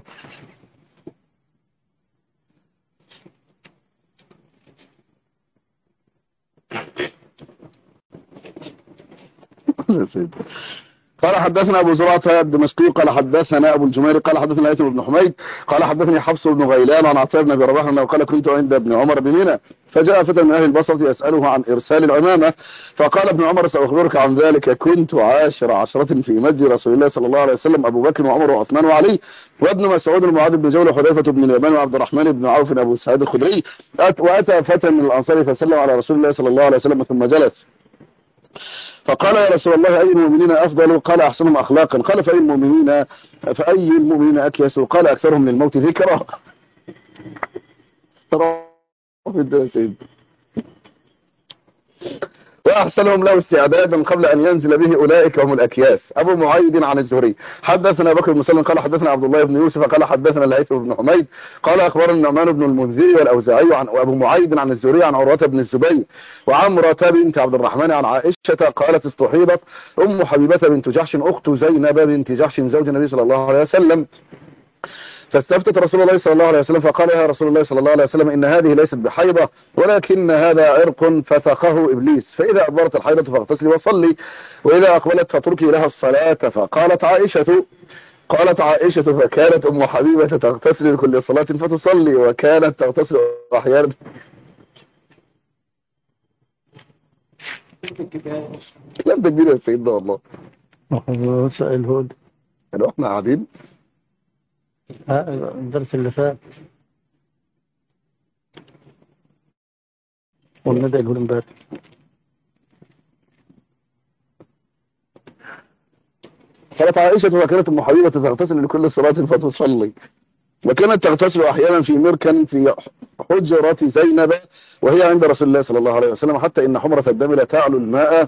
قال حدثنا أبو زرعة الدمشقي قال حدثنا أبو الجماري قال حدثنا الهيثم بن حميد قال حدثني حفص بن غيلان عن عطاء بن أبي رباح أنه قال: كنت عند ابن عمر بمنى فجاء فتى من أهل البصرة يسأله عن إرسال العمامة فقال ابن عمر: سأخبرك عن ذلك كنت عاشر عشرة في مسجد رسول الله صلى الله عليه وسلم أبو بكر وعمر وعثمان وعلي وابن مسعود ومعاذ بن جبل وحذيفة بن اليمان وعبد الرحمن بن عوف أبو سعيد الخدري. وأتى فتى من الأنصار فسلم على رسول الله صلى الله عليه وسلم ثم جلس فقال: يا رسول الله أي المؤمنين أفضل؟ قال: أحسنهم أخلاقا. قال: فأي المؤمنين فأي المؤمنين أكيس؟ قال: أكثرهم للموت ذكرى. وأحسنهم له استعدادا قبل أن ينزل به أولئك هم الأكياس. أبو معيد عن الزهري حدثنا بكر بن مسلم قال حدثنا عبد الله بن يوسف قال حدثنا الليث بن حميد قال أخبرنا النعمان بن المنذر والأوزاعي عن وأبو معيد عن الزهري عن عروة بن الزبير وعمرة بنت عبد الرحمن عن عائشة قالت استحيضت أم حبيبة بنت جحش أخت زينب بنت جحش زوج النبي صلى الله عليه وسلم، فاستفتت رسول الله صلى الله عليه وسلم فقال يا رسول الله صلى الله عليه وسلم إن هذه ليست بحيضة ولكن هذا عرق فتقه إبليس، فإذا أدبرت الحيضة فاغتسلي وصلي وإذا أقبلت فاتركي لها الصلاة. فقالت عائشة قالت عائشة فكانت أم حبيبة تغتسل لكل صلاة فتصلي وكانت تغتسل أحيانا. لم تكبير يا سيدنا والله سائل هود يعني احنا قاعدين الدرس اللي فات والندى الهول امبارح. قالت عائشة وكانت أم حبيبة تغتسل لكل صلاة فتصلي وكانت تغتسل أحيانا في مركن في حجرة زينب وهي عند رسول الله صلى الله عليه وسلم حتى إن حمرة الدم لا تعلو الماء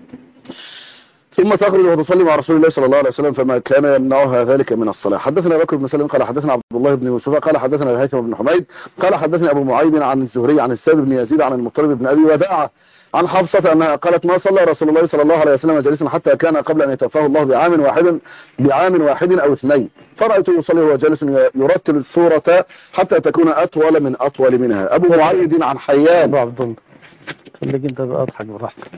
ثم تخرج وتصلي مع رسول الله صلى الله عليه وسلم فما كان يمنعها ذلك من الصلاة. حدثنا بكر بن سليم قال حدثنا عبد الله بن يوسف قال حدثنا الهيثم بن حميد قال حدثنا أبو معيد عن الزهري عن السائب بن يزيد عن المطلب بن أبي وداعة عن حفصة أنها قالت ما صلى رسول الله صلى الله عليه وسلم جالسا حتى كان قبل أن يتوفاه الله بعام واحد بعام واحد أو اثنين، فرأيته يصلي وهو جالس يرتل السورة حتى تكون أطول من أطول منها. أبو معيد عن حيان. أبو عبد الله خليك أنت بقى أضحك براحتك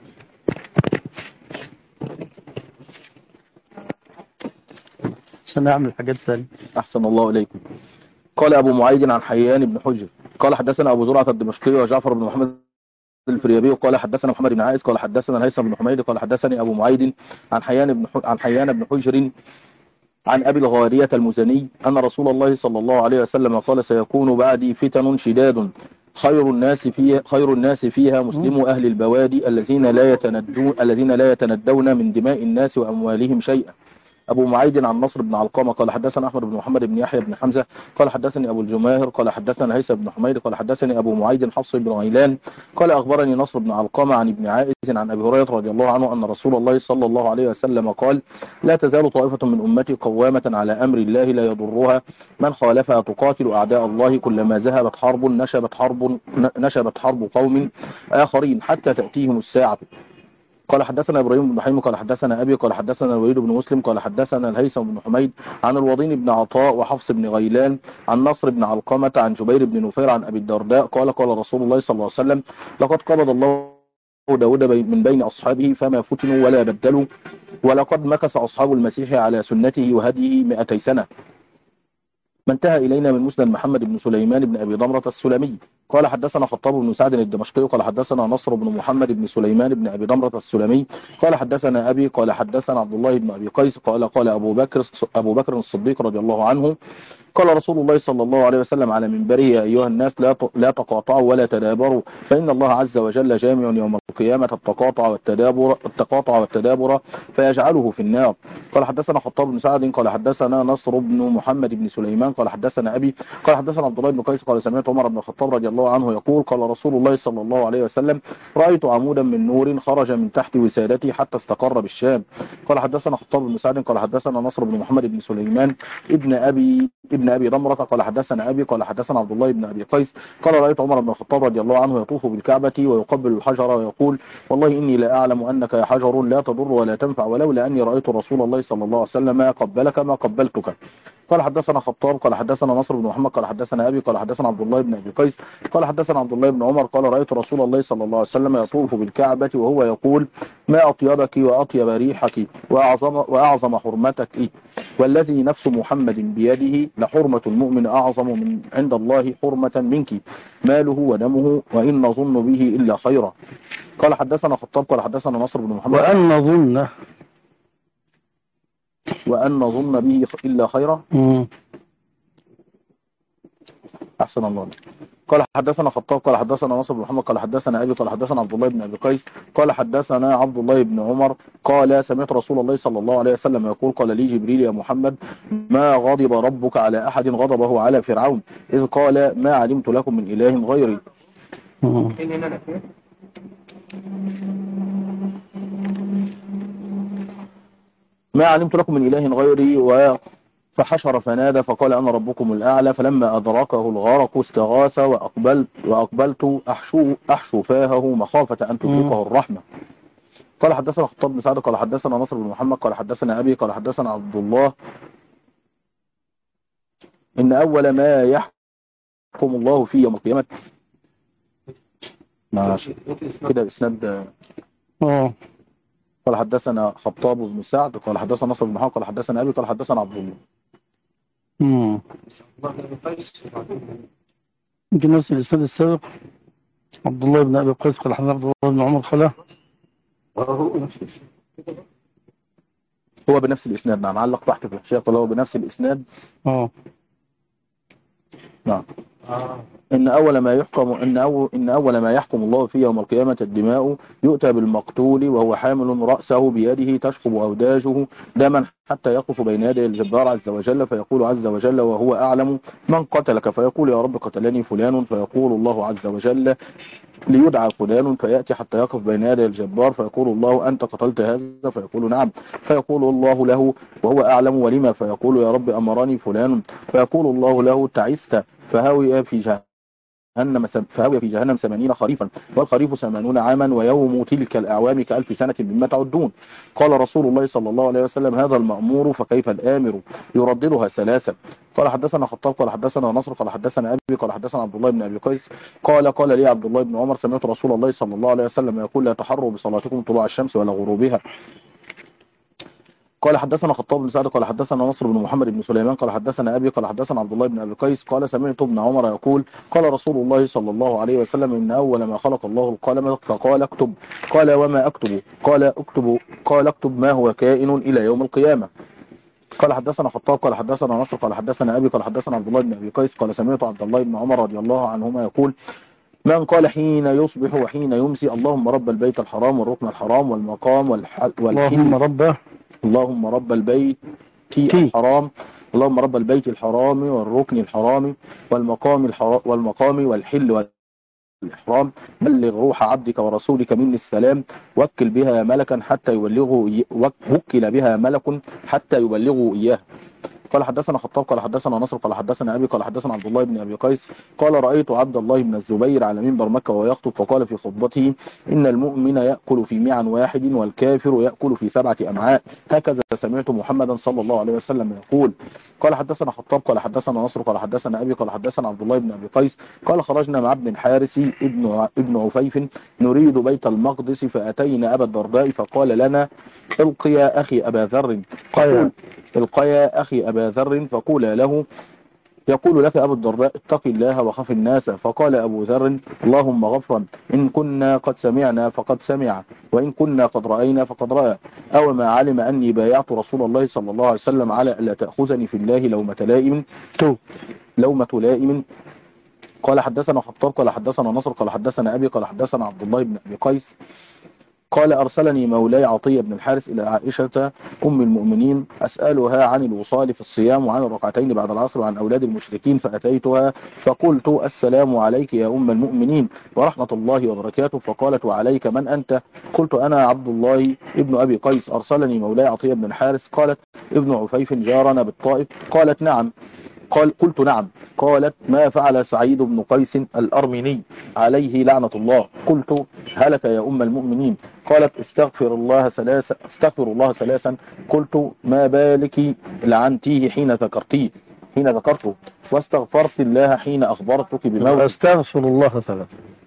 عشان نعمل حاجات ثانية. أحسن الله إليكم. قال أبو معيد عن حيان بن حجر قال حدثنا أبو زرعة الدمشقي وجعفر بن محمد الفريابي قال حدثنا محمد بن عائز قال حدثنا الهيثم بن حميد قال حدثني أبو معيد عن حيان بن عن حيان بن حجر عن أبي الغارية المزني أن رسول الله صلى الله عليه وسلم قال سيكون بعدي فتن شداد خير الناس فيها خير الناس فيها مسلمو أهل البوادي الذين لا يتندون الذين لا يتندون من دماء الناس وأموالهم شيئا. أبو معيد عن نصر بن علقمة قال حدثنا أحمد بن محمد بن يحيى بن حمزة قال حدثني أبو الجماهر قال حدثنا هيثم بن حميد قال حدثني أبو معيد حفص بن غيلان قال أخبرني نصر بن علقمة عن ابن عائز عن أبي هريرة رضي الله عنه أن رسول الله صلى الله عليه وسلم قال لا تزال طائفة من أمتي قوامة على أمر الله لا يضرها من خالفها تقاتل أعداء الله كلما ذهبت حرب نشبت حرب نشبت حرب قوم آخرين حتى تأتيهم الساعة. قال حدثنا إبراهيم بن حيم قال حدثنا أبي قال حدثنا الوليد بن مسلم قال حدثنا الهيثم بن حميد عن الوضين بن عطاء وحفص بن غيلان عن نصر بن علقمة عن جبير بن نفير عن أبي الدرداء قال قال رسول الله صلى الله عليه وسلم لقد قبض الله داود من بين أصحابه فما فتنوا ولا بدلوا ولقد مكث أصحاب المسيح على سنته وهديه مئتي سنة. ما انتهى إلينا من مسند محمد بن سليمان بن أبي ضمرة السلمي قال حدثنا خطاب بن سعد الدمشقي قال حدثنا نصر بن محمد بن سليمان بن أبي ضمرة السلمي قال حدثنا أبي قال حدثنا عبد الله بن أبي قيس قال قال أبو بكر أبو بكر الصديق رضي الله عنه قال رسول الله صلى الله عليه وسلم على منبره يا أيها الناس لا لا تقاطعوا ولا تدابروا فإن الله عز وجل جامع يوم القيامة التقاطع والتدابر التقاطع والتدابر فيجعله في النار. قال حدثنا خطاب بن سعد قال حدثنا نصر بن محمد بن سليمان قال حدثنا أبي قال حدثنا عبد الله بن قيس قال سمعت عمر بن الخطاب رضي الله عنه يقول قال رسول الله صلى الله عليه وسلم رأيت عمودا من نور خرج من تحت وسادتي حتى استقر بالشام. قال حدثنا خطاب بن سعد قال حدثنا نصر بن محمد بن سليمان ابن أبي ابن أبي ضمرة قال حدثنا أبي قال حدثنا عبد الله بن أبي قيس قال رأيت عمر بن الخطاب رضي الله عنه يطوف بالكعبة ويقبل الحجر ويقول والله إني لا أعلم أنك يا حجر لا تضر ولا تنفع ولولا أني رأيت رسول الله صلى الله عليه وسلم قبلك ما قبلتك. قال حدثنا خطاب قال حدثنا نصر بن محمد قال حدثنا أبي قال حدثنا عبد الله بن أبي قيس قال حدثنا عبد الله بن عمر قال رأيت رسول الله صلى الله عليه وسلم يطوف بالكعبة وهو يقول ما أطيبك وأطيب ريحك وأعظم, وأعظم حرمتك إيه والذي نفس محمد بيده لحرمة المؤمن أعظم من عند الله حرمة منك ماله ودمه وإن نظن به إلا خيرا. قال حدثنا خطاب قال حدثنا نصر بن محمد وأن نظن وأن نظن به إلا خيرا. أحسن الله. قال حدثنا خطاب قال حدثنا نصر بن محمد قال حدثنا أبي قال حدثنا عبد الله بن أبي قيس قال حدثنا عبد الله بن عمر قال سمعت رسول الله صلى الله عليه وسلم يقول قال لي جبريل يا محمد ما غضب ربك على أحد غضبه على فرعون إذ قال ما علمت لكم من إله غيري. ما علمت لكم من إله غيري و فحشر فنادى فقال أنا ربكم الأعلى فلما أدركه الغرق استغاث وأقبلت, وأقبلت أحشو, أحشو فاهه مخافة أن تدركه الرحمة. قال حدثنا خطاب بن سعد قال حدثنا نصر بن محمد قال حدثنا أبي قال حدثنا عبد الله إن أول ما يحكم الله فيه يوم القيامة ماشي كده بإسناد اه قال حدثنا خطاب بن سعد قال حدثنا نصر بن محمد قال حدثنا أبي قال حدثنا عبد الله. امم يمكن نفس الإسناد السابق عبد الله بن أبي قيس قال حدثنا عبد الله بن عمر خلا هو بنفس الإسناد. نعم علق تحت في الحاشية قال هو بنفس الإسناد. اه نعم إن أول ما يحكم إن أول إن أول ما يحكم الله فيه يوم القيامة الدماء يؤتى بالمقتول وهو حامل رأسه بيده تشخب أوداجه دما حتى يقف بين يدي الجبار عز وجل فيقول عز وجل وهو أعلم من قتلك فيقول يا رب قتلني فلان فيقول الله عز وجل ليدعى فلان فيأتي حتى يقف بين يدي الجبار فيقول الله أنت قتلت هذا فيقول نعم فيقول الله له وهو أعلم ولما فيقول يا رب أمرني فلان فيقول الله له تعست فهوي في جهنم فهوي في جهنم ثمانين خريفا والخريف ثمانون عاما ويوم تلك الأعوام كألف سنة مما تعدون. قال رسول الله صلى الله عليه وسلم هذا المأمور فكيف الآمر يرددها ثلاثا. قال حدثنا خطاب قال حدثنا نصر قال حدثنا أبي قال حدثنا عبد الله بن أبي قيس قال قال لي عبد الله بن عمر سمعت رسول الله صلى الله عليه وسلم يقول لا تحروا بصلاتكم طلوع الشمس ولا غروبها. قال حدثنا خطاب بن سعد قال حدثنا نصر بن محمد بن سليمان قال حدثنا أبي قال حدثنا عبد الله بن أبي قيس قال سمعت ابن عمر يقول قال رسول الله صلى الله عليه وسلم إن أول ما خلق الله القلم فقال اكتب قال وما أكتب قال اكتب قال اكتب ما هو كائن إلى يوم القيامة. قال حدثنا خطاب قال حدثنا نصر قال حدثنا أبي قال حدثنا عبد الله بن أبي قيس قال سمعت عبد الله بن عمر رضي الله عنهما يقول من قال حين يصبح وحين يمسي اللهم رب البيت الحرام والركن الحرام والمقام والحل اللهم رب اللهم رب البيت الحرام اللهم رب البيت الحرام والركن الحرام والمقام الحرام والمقام والحل والإحرام بلغ روح عبدك ورسولك مني السلام وكل بها ملكا حتى يبلغوا وكل بها ملك حتى يبلغوا إياه. قال حدثنا خطاب قال حدثنا نصر قال حدثنا أبي قال حدثنا عبد الله بن أبي قيس قال رأيت عبد الله بن الزبير على منبر مكة ويخطب فقال في خطبته إن المؤمن يأكل في معن واحد والكافر يأكل في سبعة أمعاء هكذا سمعت محمدا صلى الله عليه وسلم يقول. قال حدثنا خطاب قال حدثنا نصر قال حدثنا أبي قال حدثنا عبد الله بن أبي قيس قال خرجنا مع ابن الحارث ابن ابن عفيف نريد بيت المقدس فأتينا أبا الدرداء فقال لنا القيا أخي أبا ذر قال القيا أخي أبا ذر فقول له يقول لك أبو الدرداء اتق الله وخف الناس فقال أبو ذر اللهم غفرا إن كنا قد سمعنا فقد سمع وإن كنا قد رأينا فقد رأى أو ما علم أني بايعت رسول الله صلى الله عليه وسلم على ألا تأخذني في الله لومة لائم لومة لائم. قال حدثنا خطاب قال حدثنا نصر قال حدثنا أبي قال حدثنا عبد الله بن أبي قيس قال أرسلني مولاي عطية بن الحارث إلى عائشة أم المؤمنين أسألها عن الوصال في الصيام وعن الركعتين بعد العصر وعن أولاد المشركين فأتيتها فقلت السلام عليك يا أم المؤمنين ورحمة الله وبركاته فقالت وعليك من أنت قلت أنا عبد الله ابن أبي قيس أرسلني مولاي عطية بن الحارث قالت ابن عفيف جارنا بالطائف قالت نعم قال قلت نعم قالت ما فعل سعيد بن قيس الأرميني عليه لعنة الله قلت هلك يا أم المؤمنين قالت استغفر الله ثلاثا استغفر الله ثلاثا قلت ما بالك لعنتيه حين ذكرتيه حين ذكرته واستغفرت الله حين أخبرتك بموت استغفر الله ثلاثا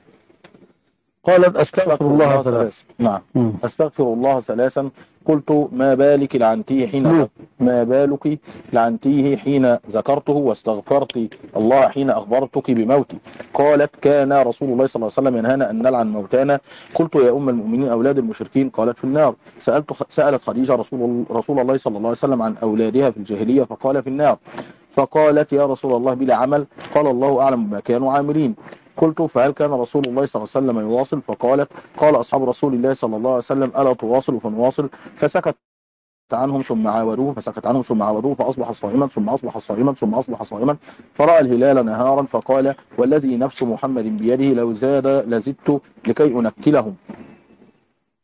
قالت استغفر الله ثلاثا نعم استغفر الله ثلاثا قلت ما بالك لعنتيه حين ما بالك لعنتيه حين ذكرته واستغفرت الله حين أخبرتك بموتي قالت كان رسول الله صلى الله عليه وسلم ينهانا أن نلعن موتانا قلت يا أم المؤمنين أولاد المشركين قالت في النار سألت سألت خديجة رسول رسول الله صلى الله عليه وسلم عن أولادها في الجاهلية فقال في النار فقالت يا رسول الله بلا عمل قال الله أعلم بما كانوا عاملين قلت فهل كان رسول الله صلى الله عليه وسلم يواصل فقالت قال أصحاب رسول الله صلى الله عليه وسلم ألا تواصل فنواصل فسكت عنهم ثم عاودوه فسكت عنهم ثم عاودوه فأصبح صائما ثم أصبح صائما ثم أصبح صائما فرأى الهلال نهارا فقال والذي نفس محمد بيده لو زاد لزدت لكي أنكلهم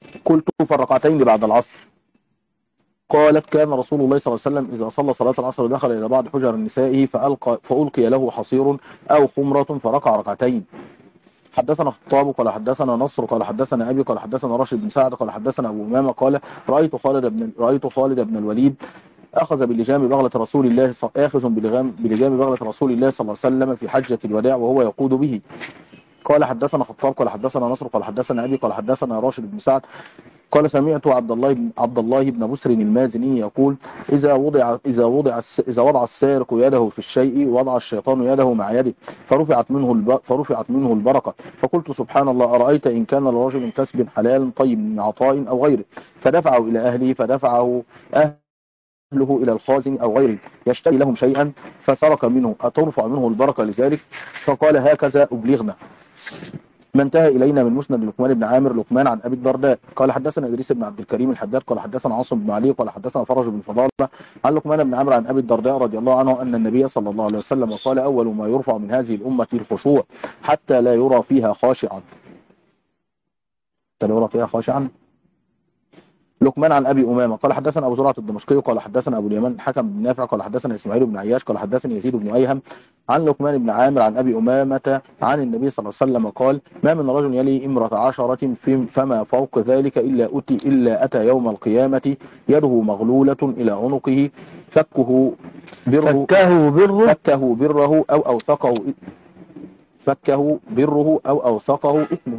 قلت في الركعتين بعد العصر. قالت كان رسول الله صلى الله عليه وسلم إذا صلى صلاة العصر دخل إلى بعض حجر نسائه فألقى فألقي له حصير أو خمرة فركع ركعتين. حدثنا خطاب قال حدثنا نصر قال حدثنا أبي قال حدثنا راشد بن سعد قال حدثنا أبو أمامة قال رأيت خالد بن رأيت خالد بن الوليد أخذ بلجام بغلة رسول الله آخذ بلجام بلجام بغلة رسول الله صلى الله عليه وسلم في حجة الوداع وهو يقود به. قال حدثنا خطاب قال حدثنا نصر قال حدثنا أبي قال حدثنا راشد بن سعد قال سمعت عبد الله بن عبد الله بن بسر المازني يقول إذا وضع إذا وضع إذا وضع السارق يده في الشيء وضع الشيطان يده مع يده فرفعت منه الب... فرفعت منه البركة. فقلت سبحان الله أرأيت إن كان لرجل كسب حلال طيب من عطاء أو غيره فدفعه إلى أهله فدفعه أهله إلى الخازن أو غيره يشتري لهم شيئا فسرق منه أترفع منه البركة لذلك؟ فقال هكذا أبلغنا. ما انتهى إلينا من مسند لقمان بن عامر لقمان عن أبي الدرداء قال حدثنا إدريس بن عبد الكريم الحداد قال حدثنا عاصم بن علي قال حدثنا فرج بن فضالة عن لقمان بن عامر عن أبي الدرداء رضي الله عنه أن النبي صلى الله عليه وسلم قال أول ما يرفع من هذه الأمة الخشوع حتى لا يرى فيها خاشعا حتى لا يرى فيها خاشعا. لقمان عن أبي أمامة قال حدثنا أبو زرعة الدمشقي قال حدثنا أبو اليمن الحكم بن نافع قال حدثنا إسماعيل بن عياش قال حدثني يزيد بن أيهم عن لقمان بن عامر عن أبي أمامة عن النبي صلى الله عليه وسلم قال ما من رجل يلي امرأة عشرة فما فوق ذلك إلا أتي إلا أتى يوم القيامة يده مغلولة إلى عنقه فكه بره فكه بره فكه بره أو أوثقه فكه بره أو أوثقه إثمه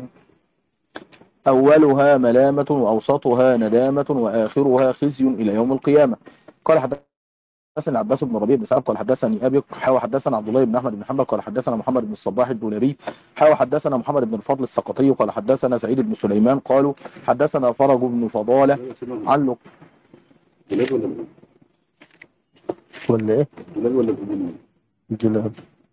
أولها ملامة وأوسطها ندامة وآخرها خزي إلى يوم القيامة. قال حدثنا عباس بن ربيع بن سعد قال حدثني أبي حاوى حدثنا عبد الله بن أحمد بن حنبل قال حدثنا محمد بن الصباح الدولابي حاوى حدثنا محمد بن الفضل السقطي قال حدثنا سعيد بن سليمان قالوا حدثنا فرج بن فضالة عن لق ولا إيه؟ جلال ولا جلال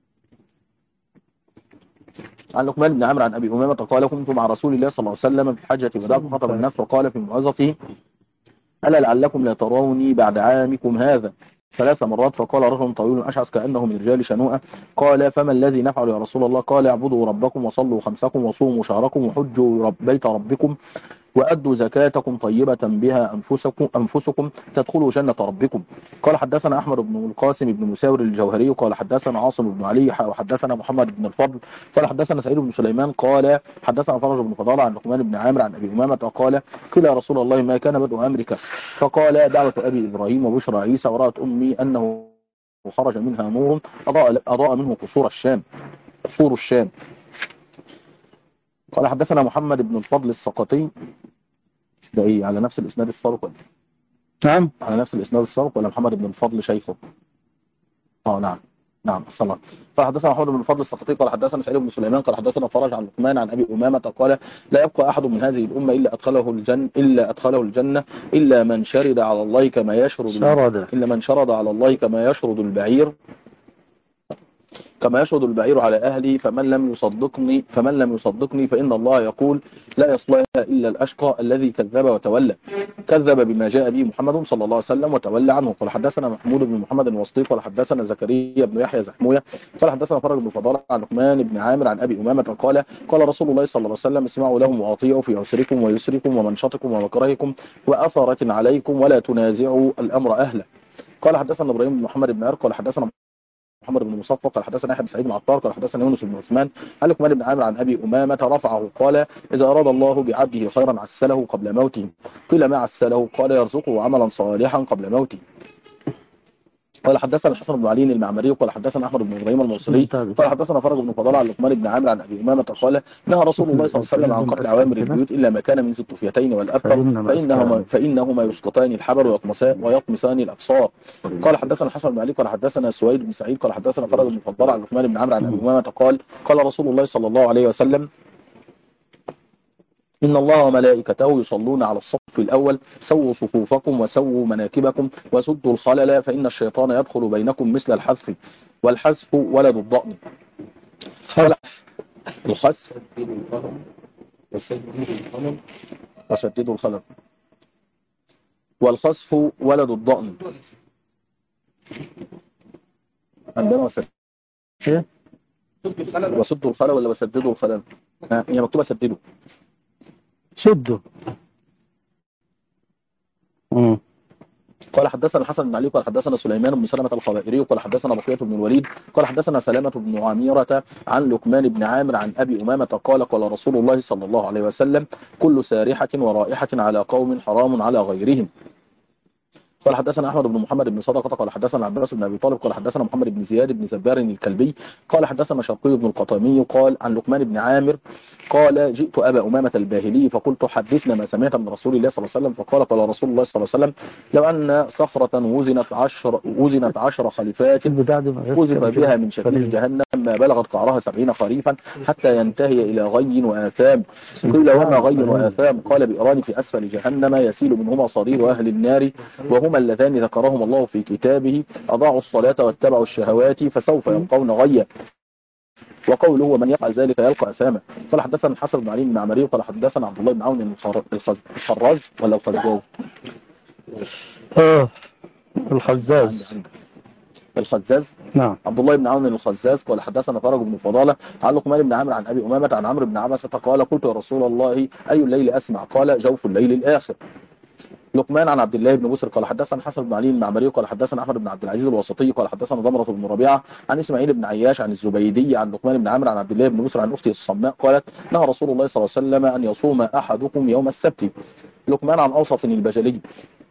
عن لقمان بن عامر عن أبي أمامة قال كنت مع رسول الله صلى الله عليه وسلم في حجة الوداع فخطب الناس فقال في موعظته ألا لعلكم لا تروني بعد عامكم هذا ثلاث مرات. فقال رجل طويل أشعث كأنه من رجال شنوءة قال فما الذي نفعل يا رسول الله؟ قال اعبدوا ربكم وصلوا خمسكم وصوموا شهركم وحجوا رب بيت ربكم وأدوا زكاتكم طيبة بها أنفسكم, أنفسكم تدخلوا جنة ربكم. قال حدثنا أحمد بن القاسم بن مساور الجوهري قال حدثنا عاصم بن علي وحدثنا محمد بن الفضل قال حدثنا سعيد بن سليمان قال حدثنا فرج بن فضالة عن لقمان بن عامر عن أبي أمامة قال قيل يا رسول الله ما كان بدء أمرك؟ فقال دعوة أبي إبراهيم وبشرى عيسى ورأت أمي أنه خرج منها نور أضاء, أضاء منه قصور الشام قصور الشام. قال حدثنا محمد بن الفضل السقطي ده ايه على نفس الاسناد السابق ولا نعم على نفس الاسناد السابق ولا محمد بن الفضل شيخه؟ اه نعم نعم الصلاة. فحدثنا محمد بن الفضل السقطي قال حدثنا سعيد بن سليمان قال حدثنا فرج عن لقمان عن ابي امامه قال لا يبقى احد من هذه الامه الا ادخله الجنه الا ادخله الجنه الا من شرد على الله كما يشرد شرد الا من شرد على الله كما يشرد البعير كما يشهد البعير على أهلي فمن لم يصدقني فمن لم يصدقني فإن الله يقول لا يصلها إلا الأشقى الذي كذب وتولى كذب بما جاء به محمد صلى الله عليه وسلم وتولى عنه. قال حدثنا محمود بن محمد الوسطي قال حدثنا زكريا بن يحيى زحموية قال حدثنا فرج بن فضالة عن لقمان بن عامر عن أبي أمامة قال قال رسول الله صلى الله عليه وسلم اسمعوا لهم وأطيعوا في عسركم ويسركم ومنشطكم ومكرهكم وأثرة عليكم ولا تنازعوا الأمر أهله. قال حدثنا إبراهيم بن محمد بن عرق قال حدثنا محمد بن مصفى قال حدثنا احمد سعيد بن عطار قال حدثنا يونس بن عثمان عن لقمان بن عامر عن ابي امامه رفعه قال اذا اراد الله بعبده خيرا عسله قبل موته. قيل ما عسله؟ قال يرزقه عملا صالحا قبل موته. قال حدثنا الحسن بن علي المعمري قال حدثنا احمد بن ابراهيم الموصلي قال حدثنا فرج بن فضالة عن لقمان بن عامر عن ابي امامه قال نهى رسول الله صلى الله عليه وسلم عن قتل عوامر البيوت الا ما كان من الطفيتين والابقر فانهما فانهما يسقطان الحبر ويطمسان ويطمسان الابصار. قال حدثنا الحسن بن علي قال حدثنا سويد بن سعيد قال حدثنا فرج بن فضالة عن لقمان بن عامر عن ابي امامه قال قال رسول الله صلى الله عليه وسلم إن الله وملائكته يصلون على الصف الأول سووا صفوفكم وسووا مناكبكم وسدوا الخلل فإن الشيطان يدخل بينكم مثل الحذف والحذف ولد الضأن. الخسف وسددوا الخلل والخسف ولد الضأن. عندنا وسددوا وسدوا الخلل ولا وسددوا الخلل؟ هي مكتوبة سددوا سدوا مم. قال حدثنا الحسن بن علي قال حدثنا سليمان بن سلمة الخبائري قال حدثنا بقية بن الوليد قال حدثنا سلامة بن عميرة عن لقمان بن عامر عن أبي أمامة قال قال رسول الله صلى الله عليه وسلم كل سارحة ورائحة على قوم حرام على غيرهم. قال حدثنا احمد بن محمد بن صدقه قال حدثنا عباس بن ابي طالب قال حدثنا محمد بن زياد بن زبار الكلبي قال حدثنا شرقي بن القطامي قال عن لقمان بن عامر قال جئت ابا امامه الباهلي فقلت حدثنا ما سمعت من رسول الله صلى الله عليه وسلم فقال قال رسول الله صلى الله عليه وسلم لو ان صخره وزنت عشر وزنت عشر خليفات قذف بها من شفير جهنم ما بلغت قعرها سبعين خريفا حتى ينتهي الى غي واثام. قيل وما غي واثام قال بئران في اسفل جهنم يسيل منهما صرير اهل النار وهما اللذان ذكرهم الله في كتابه أضاعوا الصلاة واتبعوا الشهوات فسوف يلقون غيا. وقوله ومن يفعل ذلك يلقى أسامة. قال حدثنا الحسن بن علي بن عمري قال حدثنا عبد الله بن عون الخراج ولا الخزاز اه الخزاز الخزاز نعم عبد الله بن عون الخزاز قال حدثنا فرج بن فضالة عن لقمان بن عامر عن أبي أمامة عن عمرو بن عبسة قال قلت يا رسول الله أي الليل أسمع قال جوف الليل الآخر. لقمان عن عبد الله بن بسر قال حدثنا حسن بن علي المعمري قال حدثنا احمد بن عبد العزيز الوسطي قال حدثنا ضمرة بن ربيعه عن اسماعيل بن عياش عن الزبيدي عن لقمان بن عامر عن عبد الله بن بسر عن اخته الصماء قالت نهى رسول الله صلى الله عليه وسلم ان يصوم احدكم يوم السبت. لقمان عن اوصف البجلي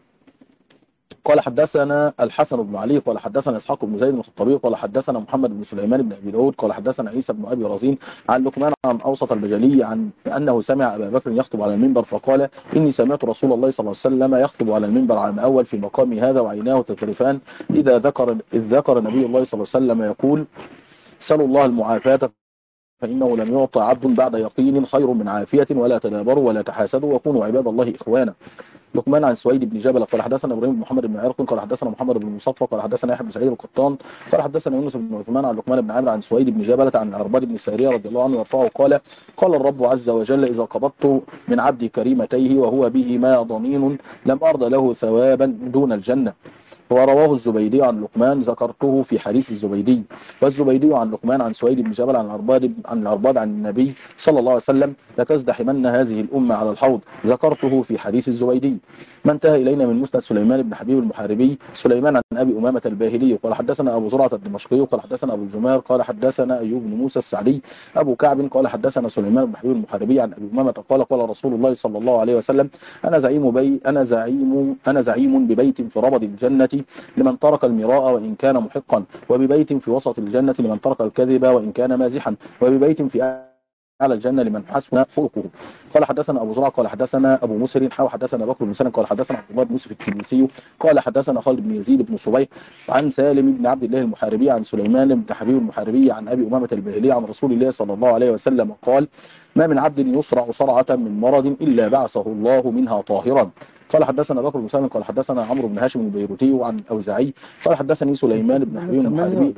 قال حدثنا الحسن بن علي قال حدثنا اسحاق بن زيد الخطابي قال حدثنا محمد بن سليمان بن ابي داود قال حدثنا عيسى بن ابي رزين عن لقمان عن اوسط البجلي عن انه سمع ابا بكر يخطب على المنبر فقال اني سمعت رسول الله صلى الله عليه وسلم يخطب على المنبر عام اول في مقام هذا وعيناه تذرفان اذا ذكر اذ ذكر نبي الله صلى الله عليه وسلم يقول سلوا الله المعافاة فإنه لم يعطى عبد بعد يقين خير من عافية ولا تدابروا ولا تحاسدوا وكونوا عباد الله إخوانا. لقمان عن سويد بن جبل قال حدثنا ابراهيم بن محمد بن عرق قال حدثنا محمد بن مصطفى قال حدثنا يحيى بن سعيد القطان قال حدثنا يونس بن عثمان عن لقمان بن عامر عن سويد بن جبل عن العرباد بن السارية رضي الله عنه يرفعه قال قال الرب عز وجل إذا قبضت من عبدي كريمتيه وهو به ما ضنين لم أرض له ثوابا دون الجنة. ورواه الزبيدي عن لقمان ذكرته في حديث الزبيدي والزبيدي عن لقمان عن سويد بن جبل عن العرباد عن العرباد عن النبي صلى الله عليه وسلم لتزدحمن هذه الأمة على الحوض ذكرته في حديث الزبيدي. ما انتهى إلينا من مسند سليمان بن حبيب المحاربي سليمان عن أبي أمامة الباهلي قال حدثنا أبو زرعة الدمشقي قال حدثنا أبو الجمار قال حدثنا أيوب بن موسى السعدي أبو كعب قال حدثنا سليمان بن حبيب المحاربي عن أبي أمامة قال قال رسول الله صلى الله عليه وسلم أنا زعيم بي أنا زعيم أنا زعيم ببيت في ربض الجنة لمن ترك المراء وإن كان محقا وببيت في وسط الجنة لمن ترك الكذب وإن كان مازحا وببيت في على الجنة لمن حسن خلقه. قال حدثنا أبو زرع قال حدثنا أبو مسر حاو حدثنا بكر بن سلم قال حدثنا عبد الله بن يوسف التنيسي قال حدثنا خالد بن يزيد بن صبيح عن سالم بن عبد الله المحاربي عن سليمان بن حبيب المحاربي عن أبي أمامة الباهلي عن رسول الله صلى الله عليه وسلم قال ما من عبد يسرع صرعة من مرض إلا بعثه الله منها طاهرا. قال حدثنا بكر بن سلم قال حدثنا عمرو بن هاشم البيروتي عن الأوزاعي قال حدثني سليمان بن حبيب المحاربي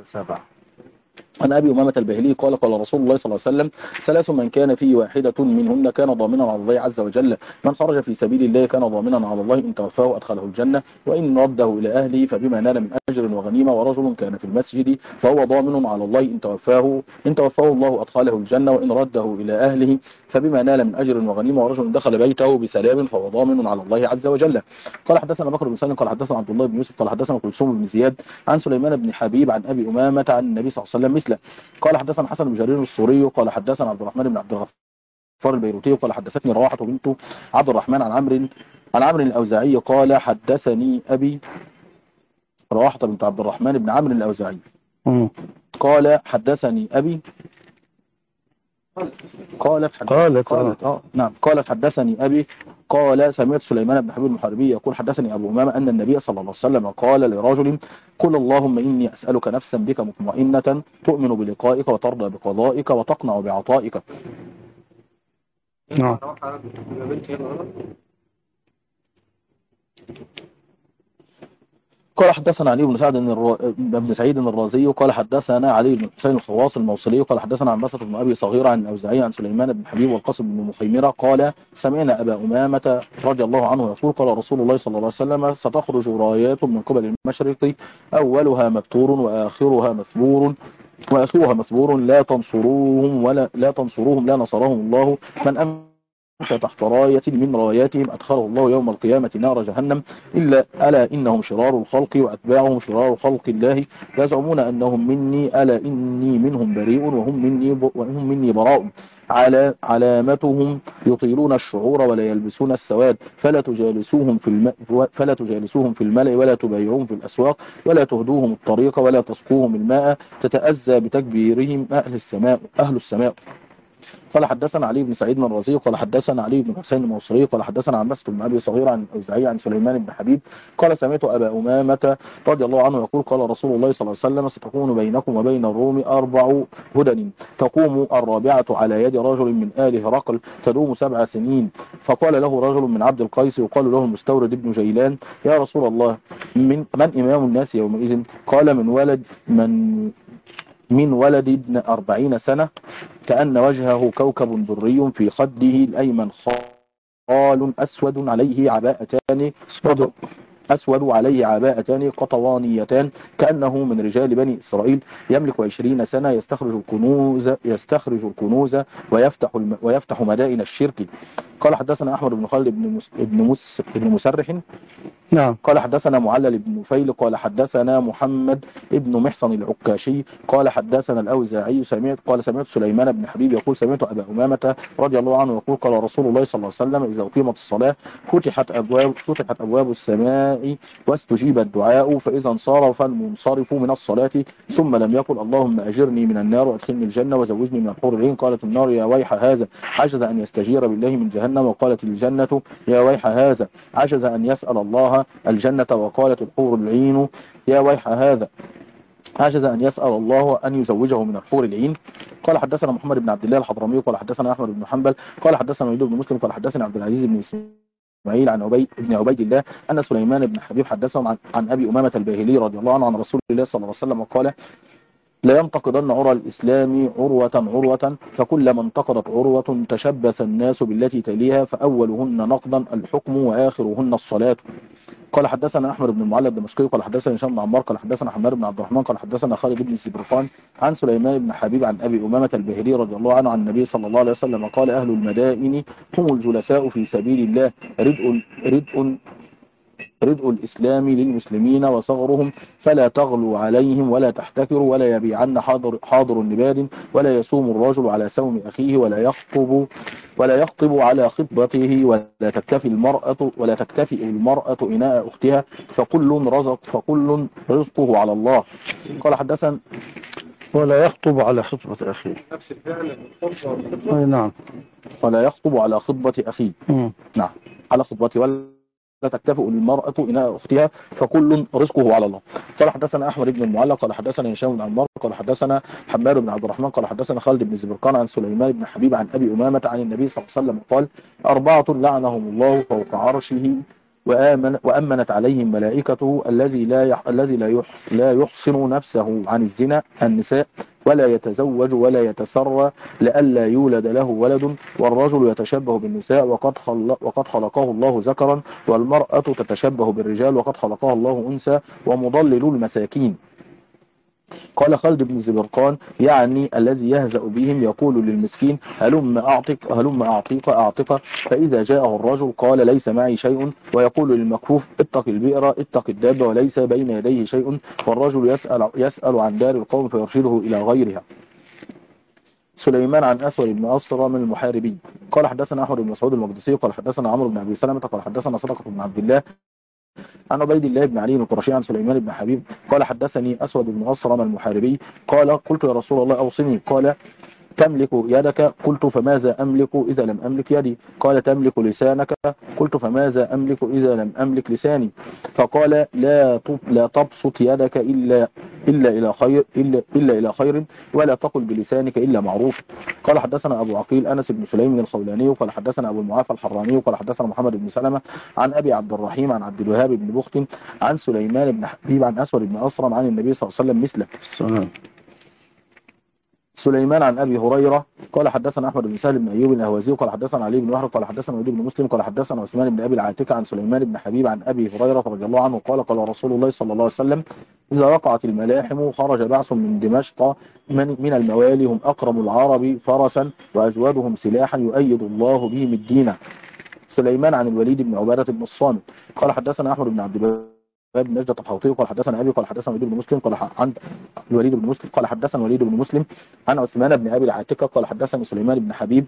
عن أبي أمامة الباهلي قال قال رسول الله صلى الله عليه وسلم ثلاث من كان فيه واحدة منهن كان ضامنا على الله عز وجل من خرج في سبيل الله كان ضامنا على الله إن توفاه أدخله الجنة وإن رده إلى أهله فبما نال من أجر وغنيمة ورجل كان في المسجد فهو ضامن على الله إن توفاه إن توفاه الله أدخله الجنة وإن رده إلى أهله فبما نال من أجر وغنيمة ورجل دخل بيته بسلام فهو ضامن على الله عز وجل. قال حدثنا بكر بن سلم قال حدثنا عبد الله بن يوسف قال حدثنا كلثوم بن زياد عن سليمان بن حبيب عن أبي أمامة عن النبي صلى الله عليه وسلم مثله. قال حدثنا حسن بن جرير السوري قال حدثنا عبد الرحمن بن عبد الغفار البيروتي قال حدثتني رواحة بنت عبد الرحمن عن عمرو عن عمرو الأوزاعي قال حدثني أبي رواحة بنت عبد الرحمن بن عمرو الأوزاعي قال حدثني أبي قالت قالت قالت اه نعم قالت حدثني أبي قال سمعت سليمان بن حبيب المحاربي يقول حدثني أبو أمامة أن النبي صلى الله عليه وسلم قال لرجل قل اللهم إني أسألك نفسا بك مطمئنة تؤمن بلقائك وترضى بقضائك وتقنع بعطائك. نعم. قال حدثنا علي بن سعد بن سعيد الرازي قال حدثنا علي بن حسين الخواص الموصلي قال حدثنا عن بسط بن أبي صغير عن الأوزاعي عن سليمان بن حبيب والقاسم بن مخيمرة قال سمعنا أبا أمامة رضي الله عنه يقول قال رسول الله صلى الله عليه وسلم ستخرج رايات من قبل المشرق أولها مبتور وآخرها مسبور وآخرها مسبور لا تنصروهم ولا لا تنصروهم لا نصرهم الله من أمن تحت راية من راياتهم أدخله الله يوم القيامة نار جهنم إلا ألا إنهم شرار الخلق وأتباعهم شرار خلق الله يزعمون أنهم مني ألا إني منهم بريء وهم مني ب... وهم مني براء على علامتهم يطيلون الشعور ولا يلبسون السواد فلا تجالسوهم في الم... فلا تجالسوهم في الملأ ولا تبايعوهم في الأسواق ولا تهدوهم الطريق ولا تسقوهم الماء تتأذى بتكبيرهم أهل السماء أهل السماء. قال حدثنا علي بن سعيد الرازي قال حدثنا علي بن حسين الموصلي قال حدثنا عن مسلم بن ابي صغير عن الاوزاعي عن سليمان بن حبيب قال سمعت ابا امامه رضي الله عنه يقول قال رسول الله صلى الله عليه وسلم ستكون بينكم وبين الروم اربع هدن تقوم الرابعه على يد رجل من ال هرقل تدوم سبع سنين فقال له رجل من عبد القيس يقال له المستورد بن جيلان يا رسول الله من من امام الناس يومئذ قال من ولد من من ولد ابن أربعين سنة كأن وجهه كوكب دري في خده الأيمن خال أسود عليه عباءتان أسود عليه عباءتان قطوانيتان كأنه من رجال بني إسرائيل يملك عشرين سنة يستخرج الكنوز يستخرج الكنوز ويفتح الم ويفتح مدائن الشرك. قال حدثنا أحمد بن خالد بن مس بن, مس بن مسرح نعم. قال حدثنا معلل بن نفيل قال حدثنا محمد بن محصن العكاشي قال حدثنا الأوزاعي سمعت قال سمعت سليمان بن حبيب يقول سمعت أبا أمامة رضي الله عنه يقول قال رسول الله صلى الله عليه وسلم إذا أقيمت الصلاة فتحت أبواب فتحت أبواب السماء واستجيب الدعاء فإذا انصرف المنصرف من الصلاة ثم لم يقل اللهم أجرني من النار وأدخلني الجنة وزوجني من الحور العين قالت النار يا ويح هذا عجز أن يستجير بالله من جهنم وقالت الجنة يا ويح هذا عجز أن يسأل الله الجنة وقالت الحور العين يا ويح هذا عجز أن يسأل الله أن يزوجه من الحور العين. قال حدثنا محمد بن عبد الله الحضرمي قال حدثنا أحمد بن حنبل قال حدثنا وليد بن مسلم قال حدثنا عبد العزيز بن إسماعيل عن عبيد بن عبيد الله أن سليمان بن حبيب حدثهم عن, عن أبي أمامة الباهلي رضي الله عنه عن رسول الله صلى الله عليه وسلم قال لا ينتقضن عرى الإسلام عروة عروة فكلما انتقضت عروة تشبث الناس بالتي تليها فأولهن نقضا الحكم وآخرهن الصلاة. قال حدثنا أحمد بن المعلى الدمشقي قال حدثنا هشام بن عمار قال حدثنا حماد بن عبد الرحمن قال حدثنا خالد بن الزبرقان عن سليمان بن حبيب عن أبي أمامة الباهلي رضي الله عنه عن النبي صلى الله عليه وسلم قال أهل المدائن هم الجلساء في سبيل الله ردء ردء ردء الإسلام للمسلمين وصغرهم فلا تغلوا عليهم ولا تحتكروا ولا يبيعن حاضر, حاضر النباد ولا يصوم الرجل على سوم أخيه ولا يخطب ولا يخطب على خطبته ولا تكتفي المرأة ولا تكتفي المرأة إناء أختها فكل رزق فكل رزقه على الله. قال حدثنا ولا يخطب على خطبة أخيه نفس الفعل أي نعم ولا يخطب على خطبة أخيه مم. نعم على خطبته ولا لا تكتفئ المرأة إناء أختها فكل رزقه على الله. قال حدثنا أحمد بن المعلى قال حدثنا هشام بن عمار قال حدثنا حماد بن عبد الرحمن قال حدثنا خالد بن زبرقان عن سليمان بن حبيب عن أبي أمامة عن النبي صلى الله عليه وسلم قال أربعة لعنهم الله فوق عرشه وآمن وأمنت عليهم ملائكته الذي لا يح الذي لا يح لا يحصن نفسه عن الزنا النساء ولا يتزوج ولا يتسرى لئلا يولد له ولد والرجل يتشبه بالنساء وقد خلق وقد خلقه الله ذكرا والمرأة تتشبه بالرجال وقد خلقها الله أنثى ومضلل المساكين. قال خالد بن زبرقان يعني الذي يهزأ بهم يقول للمسكين هلم أعطيك هلم أعطيك أعطيك فإذا جاءه الرجل قال ليس معي شيء ويقول للمكفوف اتق البئر اتق الدابة وليس بين يديه شيء والرجل يسأل, يسأل عن دار القوم فيرشده إلى غيرها. سليمان عن أسود بن أسرى من المحاربين قال حدثنا أحمد بن مسعود المقدسي قال حدثنا عمرو بن أبي سلمة قال حدثنا صدقة بن عبد الله عن عبيد الله بن علي القرشي عن سليمان بن حبيب قال حدثني أسود بن أسرم المحاربي قال قلت يا رسول الله أوصني قال تملك يدك قلت فماذا أملك إذا لم أملك يدي قال تملك لسانك قلت فماذا أملك إذا لم أملك لساني فقال لا لا تبسط يدك إلا إلا إلى خير إلا إلا إلى خير ولا تقل بلسانك إلا معروف. قال حدثنا أبو عقيل أنس بن سليم الخولاني قال حدثنا أبو المعافى الحراني قال حدثنا محمد بن سلمة عن أبي عبد الرحيم عن عبد الوهاب بن بخت عن سليمان بن حبيب عن أسود بن أسرم عن النبي صلى الله عليه وسلم مثله. سليمان عن أبي هريرة قال حدثنا احمد بن سهل بن ايوب الاهوازي قال حدثنا علي بن وهب قال حدثنا وليد بن مسلم قال حدثنا عثمان بن ابي العاتكه عن سليمان بن حبيب عن ابي هريره رضي الله عنه قال قال رسول الله صلى الله عليه وسلم اذا وقعت الملاحم خرج بعث من دمشق من, من الموالي هم اقرم العرب فرسا واجودهم سلاحا يؤيد الله بهم الدين. سليمان عن الوليد بن عباده بن الصامت قال حدثنا احمد بن عبد الله بن نجدة الحوطي قال حدثنا ابي قال حدثنا وليد بن مسلم قال عن الوليد بن مسلم قال حدثنا وليد بن مسلم عن عثمان بن ابي العاتكه قال حدثنا سليمان بن حبيب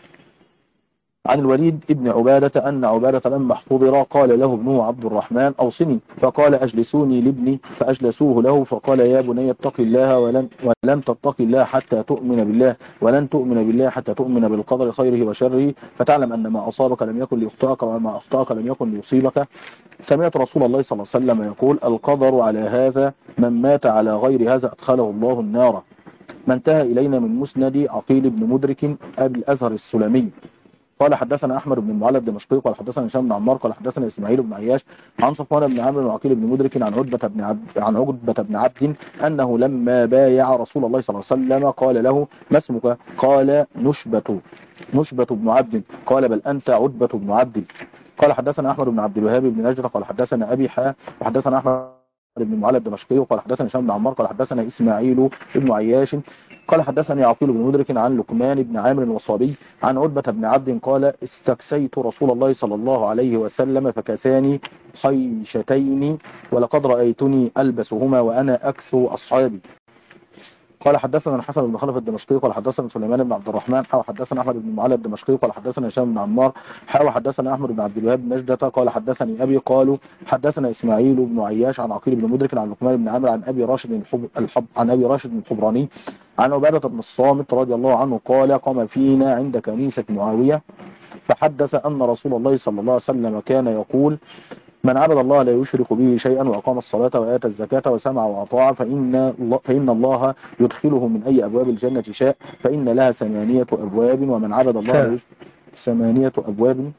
عن الوليد بن عبادة أن عبادة لما احتضر قال له ابنه عبد الرحمن أوصني فقال أجلسوني لابني فأجلسوه له فقال يا بني اتق الله ولن, ولن تتق الله حتى تؤمن بالله ولن تؤمن بالله حتى تؤمن بالقدر خيره وشره فتعلم أن ما أصابك لم يكن ليخطئك وما أخطأك لم يكن ليصيبك. سمعت رسول الله صلى الله عليه وسلم يقول القدر على هذا من مات على غير هذا أدخله الله النار. ما انتهى إلينا من مسند عقيل بن مدرك أبي الأزهر السلمي قال حدثنا احمد بن المعلى الدمشقي قال حدثنا هشام بن عمار قال حدثنا اسماعيل بن عياش عن صفوان بن عمرو وعقيل بن مدرك عن عتبة بن عبد عن عتبة بن عبد انه لما بايع رسول الله صلى الله عليه وسلم قال له ما اسمك؟ قال نشبة نشبة بن عبد قال بل انت عتبة بن عبد. قال حدثنا احمد بن عبد الوهاب بن نجد قال حدثنا ابي حا وحدثنا احمد بن المعلى الدمشقي قال حدثنا هشام بن عمار قال حدثنا اسماعيل بن عياش قال حدثني عقيل بن مدرك عن لقمان بن عامر الوصابي عن عتبة بن عبد قال استكسيت رسول الله صلى الله عليه وسلم فكساني خيشتين ولقد رأيتني ألبسهما وأنا أكسو أصحابي. قال حدثنا الحسن بن خلف الدمشقي قال حدثنا سليمان بن عبد الرحمن حاو حدثنا احمد بن معلى الدمشقي قال حدثنا هشام بن عمار حاو حدثنا احمد بن عبد الوهاب بن نجدة قال حدثني ابي قالوا حدثنا اسماعيل بن عياش عن عقيل بن مدرك عن لقمان بن عامر عن ابي راشد الحب الحب عن ابي راشد الحبراني عن عبادة بن الصامت رضي الله عنه قال قام فينا عند كنيسة معاوية فحدث ان رسول الله صلى الله عليه وسلم كان يقول من عبد الله لا يشرك به شيئا وأقام الصلاة وآتى الزكاة وسمع وأطاع فإن, فإن الله يدخله من أي أبواب الجنة شاء فإن لها ثمانية أبواب ومن عبد الله ثمانية أبواب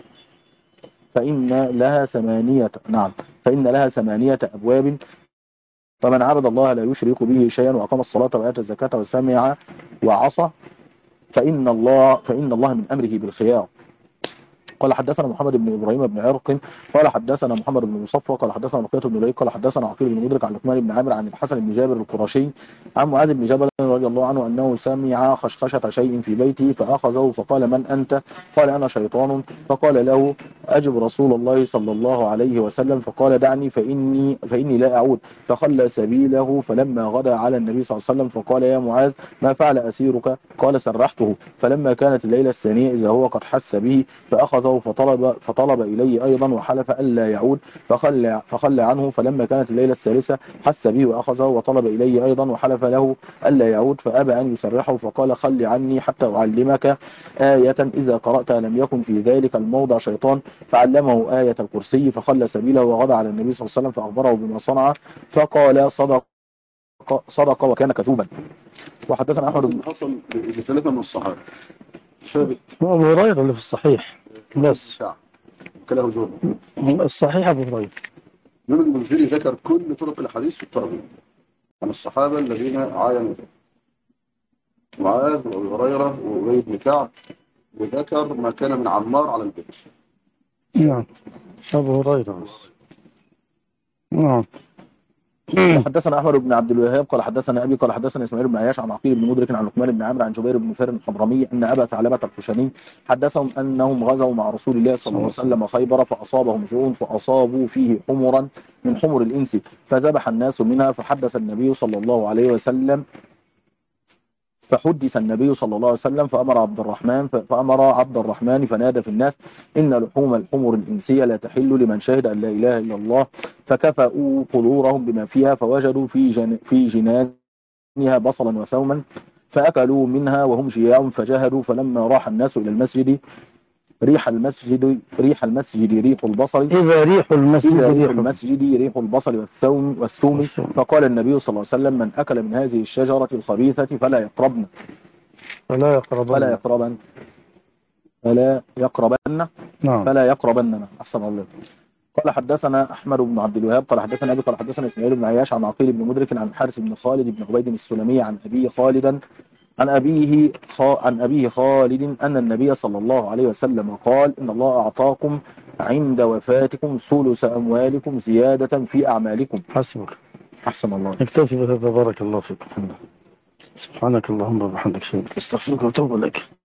فإن لها ثمانية نعم فإن لها ثمانية أبواب فمن عبد الله لا يشرك به شيئا وأقام الصلاة وآتى الزكاة وسمع وعصى فإن الله فإن الله من أمره بالخيار. قال حدثنا محمد بن إبراهيم بن عرق قال حدثنا محمد بن مصفى قال حدثنا بقية بن ليك قال حدثنا عقيل بن مدرك عن لقمان بن عامر عن الحسن بن جابر القرشي عن معاذ بن جبل رضي الله عنه أنه سمع خشخشة شيء في بيته فأخذه فقال من أنت؟ قال أنا شيطان. فقال له أجب رسول الله صلى الله عليه وسلم فقال دعني فإني, فإني لا أعود فخلى سبيله فلما غدا على النبي صلى الله عليه وسلم فقال يا معاذ ما فعل أسيرك؟ قال سرحته. فلما كانت الليلة الثانية إذا هو قد حس به فأخذه فطلب, فطلب إليه أيضا وحلف ألا يعود فخلى, فخلى عنه. فلما كانت الليلة الثالثة حس به وأخذه وطلب إليه أيضا وحلف له ألا يعود فأبى أن يسرحه فقال خل عني حتى أعلمك آية إذا قرأتها لم يكن في ذلك الموضع شيطان فعلمه آية الكرسي فخلى سبيله وغدا على النبي صلى الله عليه وسلم فأخبره بما صنع فقال صدق صدق وكان كذوبا. وحدثنا أحمد بن حصل لثلاثة من الصحابة ثابت أبو هريرة اللي في الصحيح بس كله جواب الصحيح أبو هريرة. ابن المنذري ذكر كل طرق الحديث في الترجمة عن الصحابة الذين عاينوا معاذ وابو هريرة وأبي بن كعب وذكر ما كان من عمار على البئر. نعم أبو هريرة بس. نعم. حدثنا احمد بن عبد الوهاب قال حدثنا ابي قال حدثنا اسماعيل بن عياش عن عقيل بن مدرك عن لقمان بن عامر عن جبير بن فر الحضرمي ان ابا ثعلبة الخشني حدثهم انهم غزوا مع رسول الله صلى الله عليه وسلم خيبر فاصابهم جوع فاصابوا فيه حمرا من حمر الانس فذبح الناس منها فحدث النبي صلى الله عليه وسلم فحدث النبي صلى الله عليه وسلم فأمر عبد الرحمن فأمر عبد الرحمن فنادى في الناس إن لحوم الحمر الإنسية لا تحل لمن شهد أن لا إله إلا الله فكفأوا قدورهم بما فيها فوجدوا في جن في جنانها بصلا وثوما فأكلوا منها وهم جياع فجهدوا فلما راح الناس إلى المسجد ريح المسجد ريح المسجد ريح البصل إذا ريح المسجد إذا ريح ريح المسجد ريح البصل والثوم والثوم فقال النبي صلى الله عليه وسلم من أكل من هذه الشجرة الخبيثة فلا يقربن فلا يقربن فلا يقربن فلا يقربن نعم فلا يقربن أحسن الله. قال حدثنا أحمد بن عبد الوهاب قال حدثنا أبي قال حدثنا إسماعيل بن عياش عن عقيل بن مدرك عن حارث بن خالد بن عبيد السلمي عن أبي خالدا عن أبيه عن أبيه خالد أن النبي صلى الله عليه وسلم قال إن الله أعطاكم عند وفاتكم ثلث أموالكم زيادة في أعمالكم. حسبك. أحسن الله. نكتفي بهذا، بارك الله فيكم. سبحانك اللهم وبحمدك، استغفرك واتوب اليك.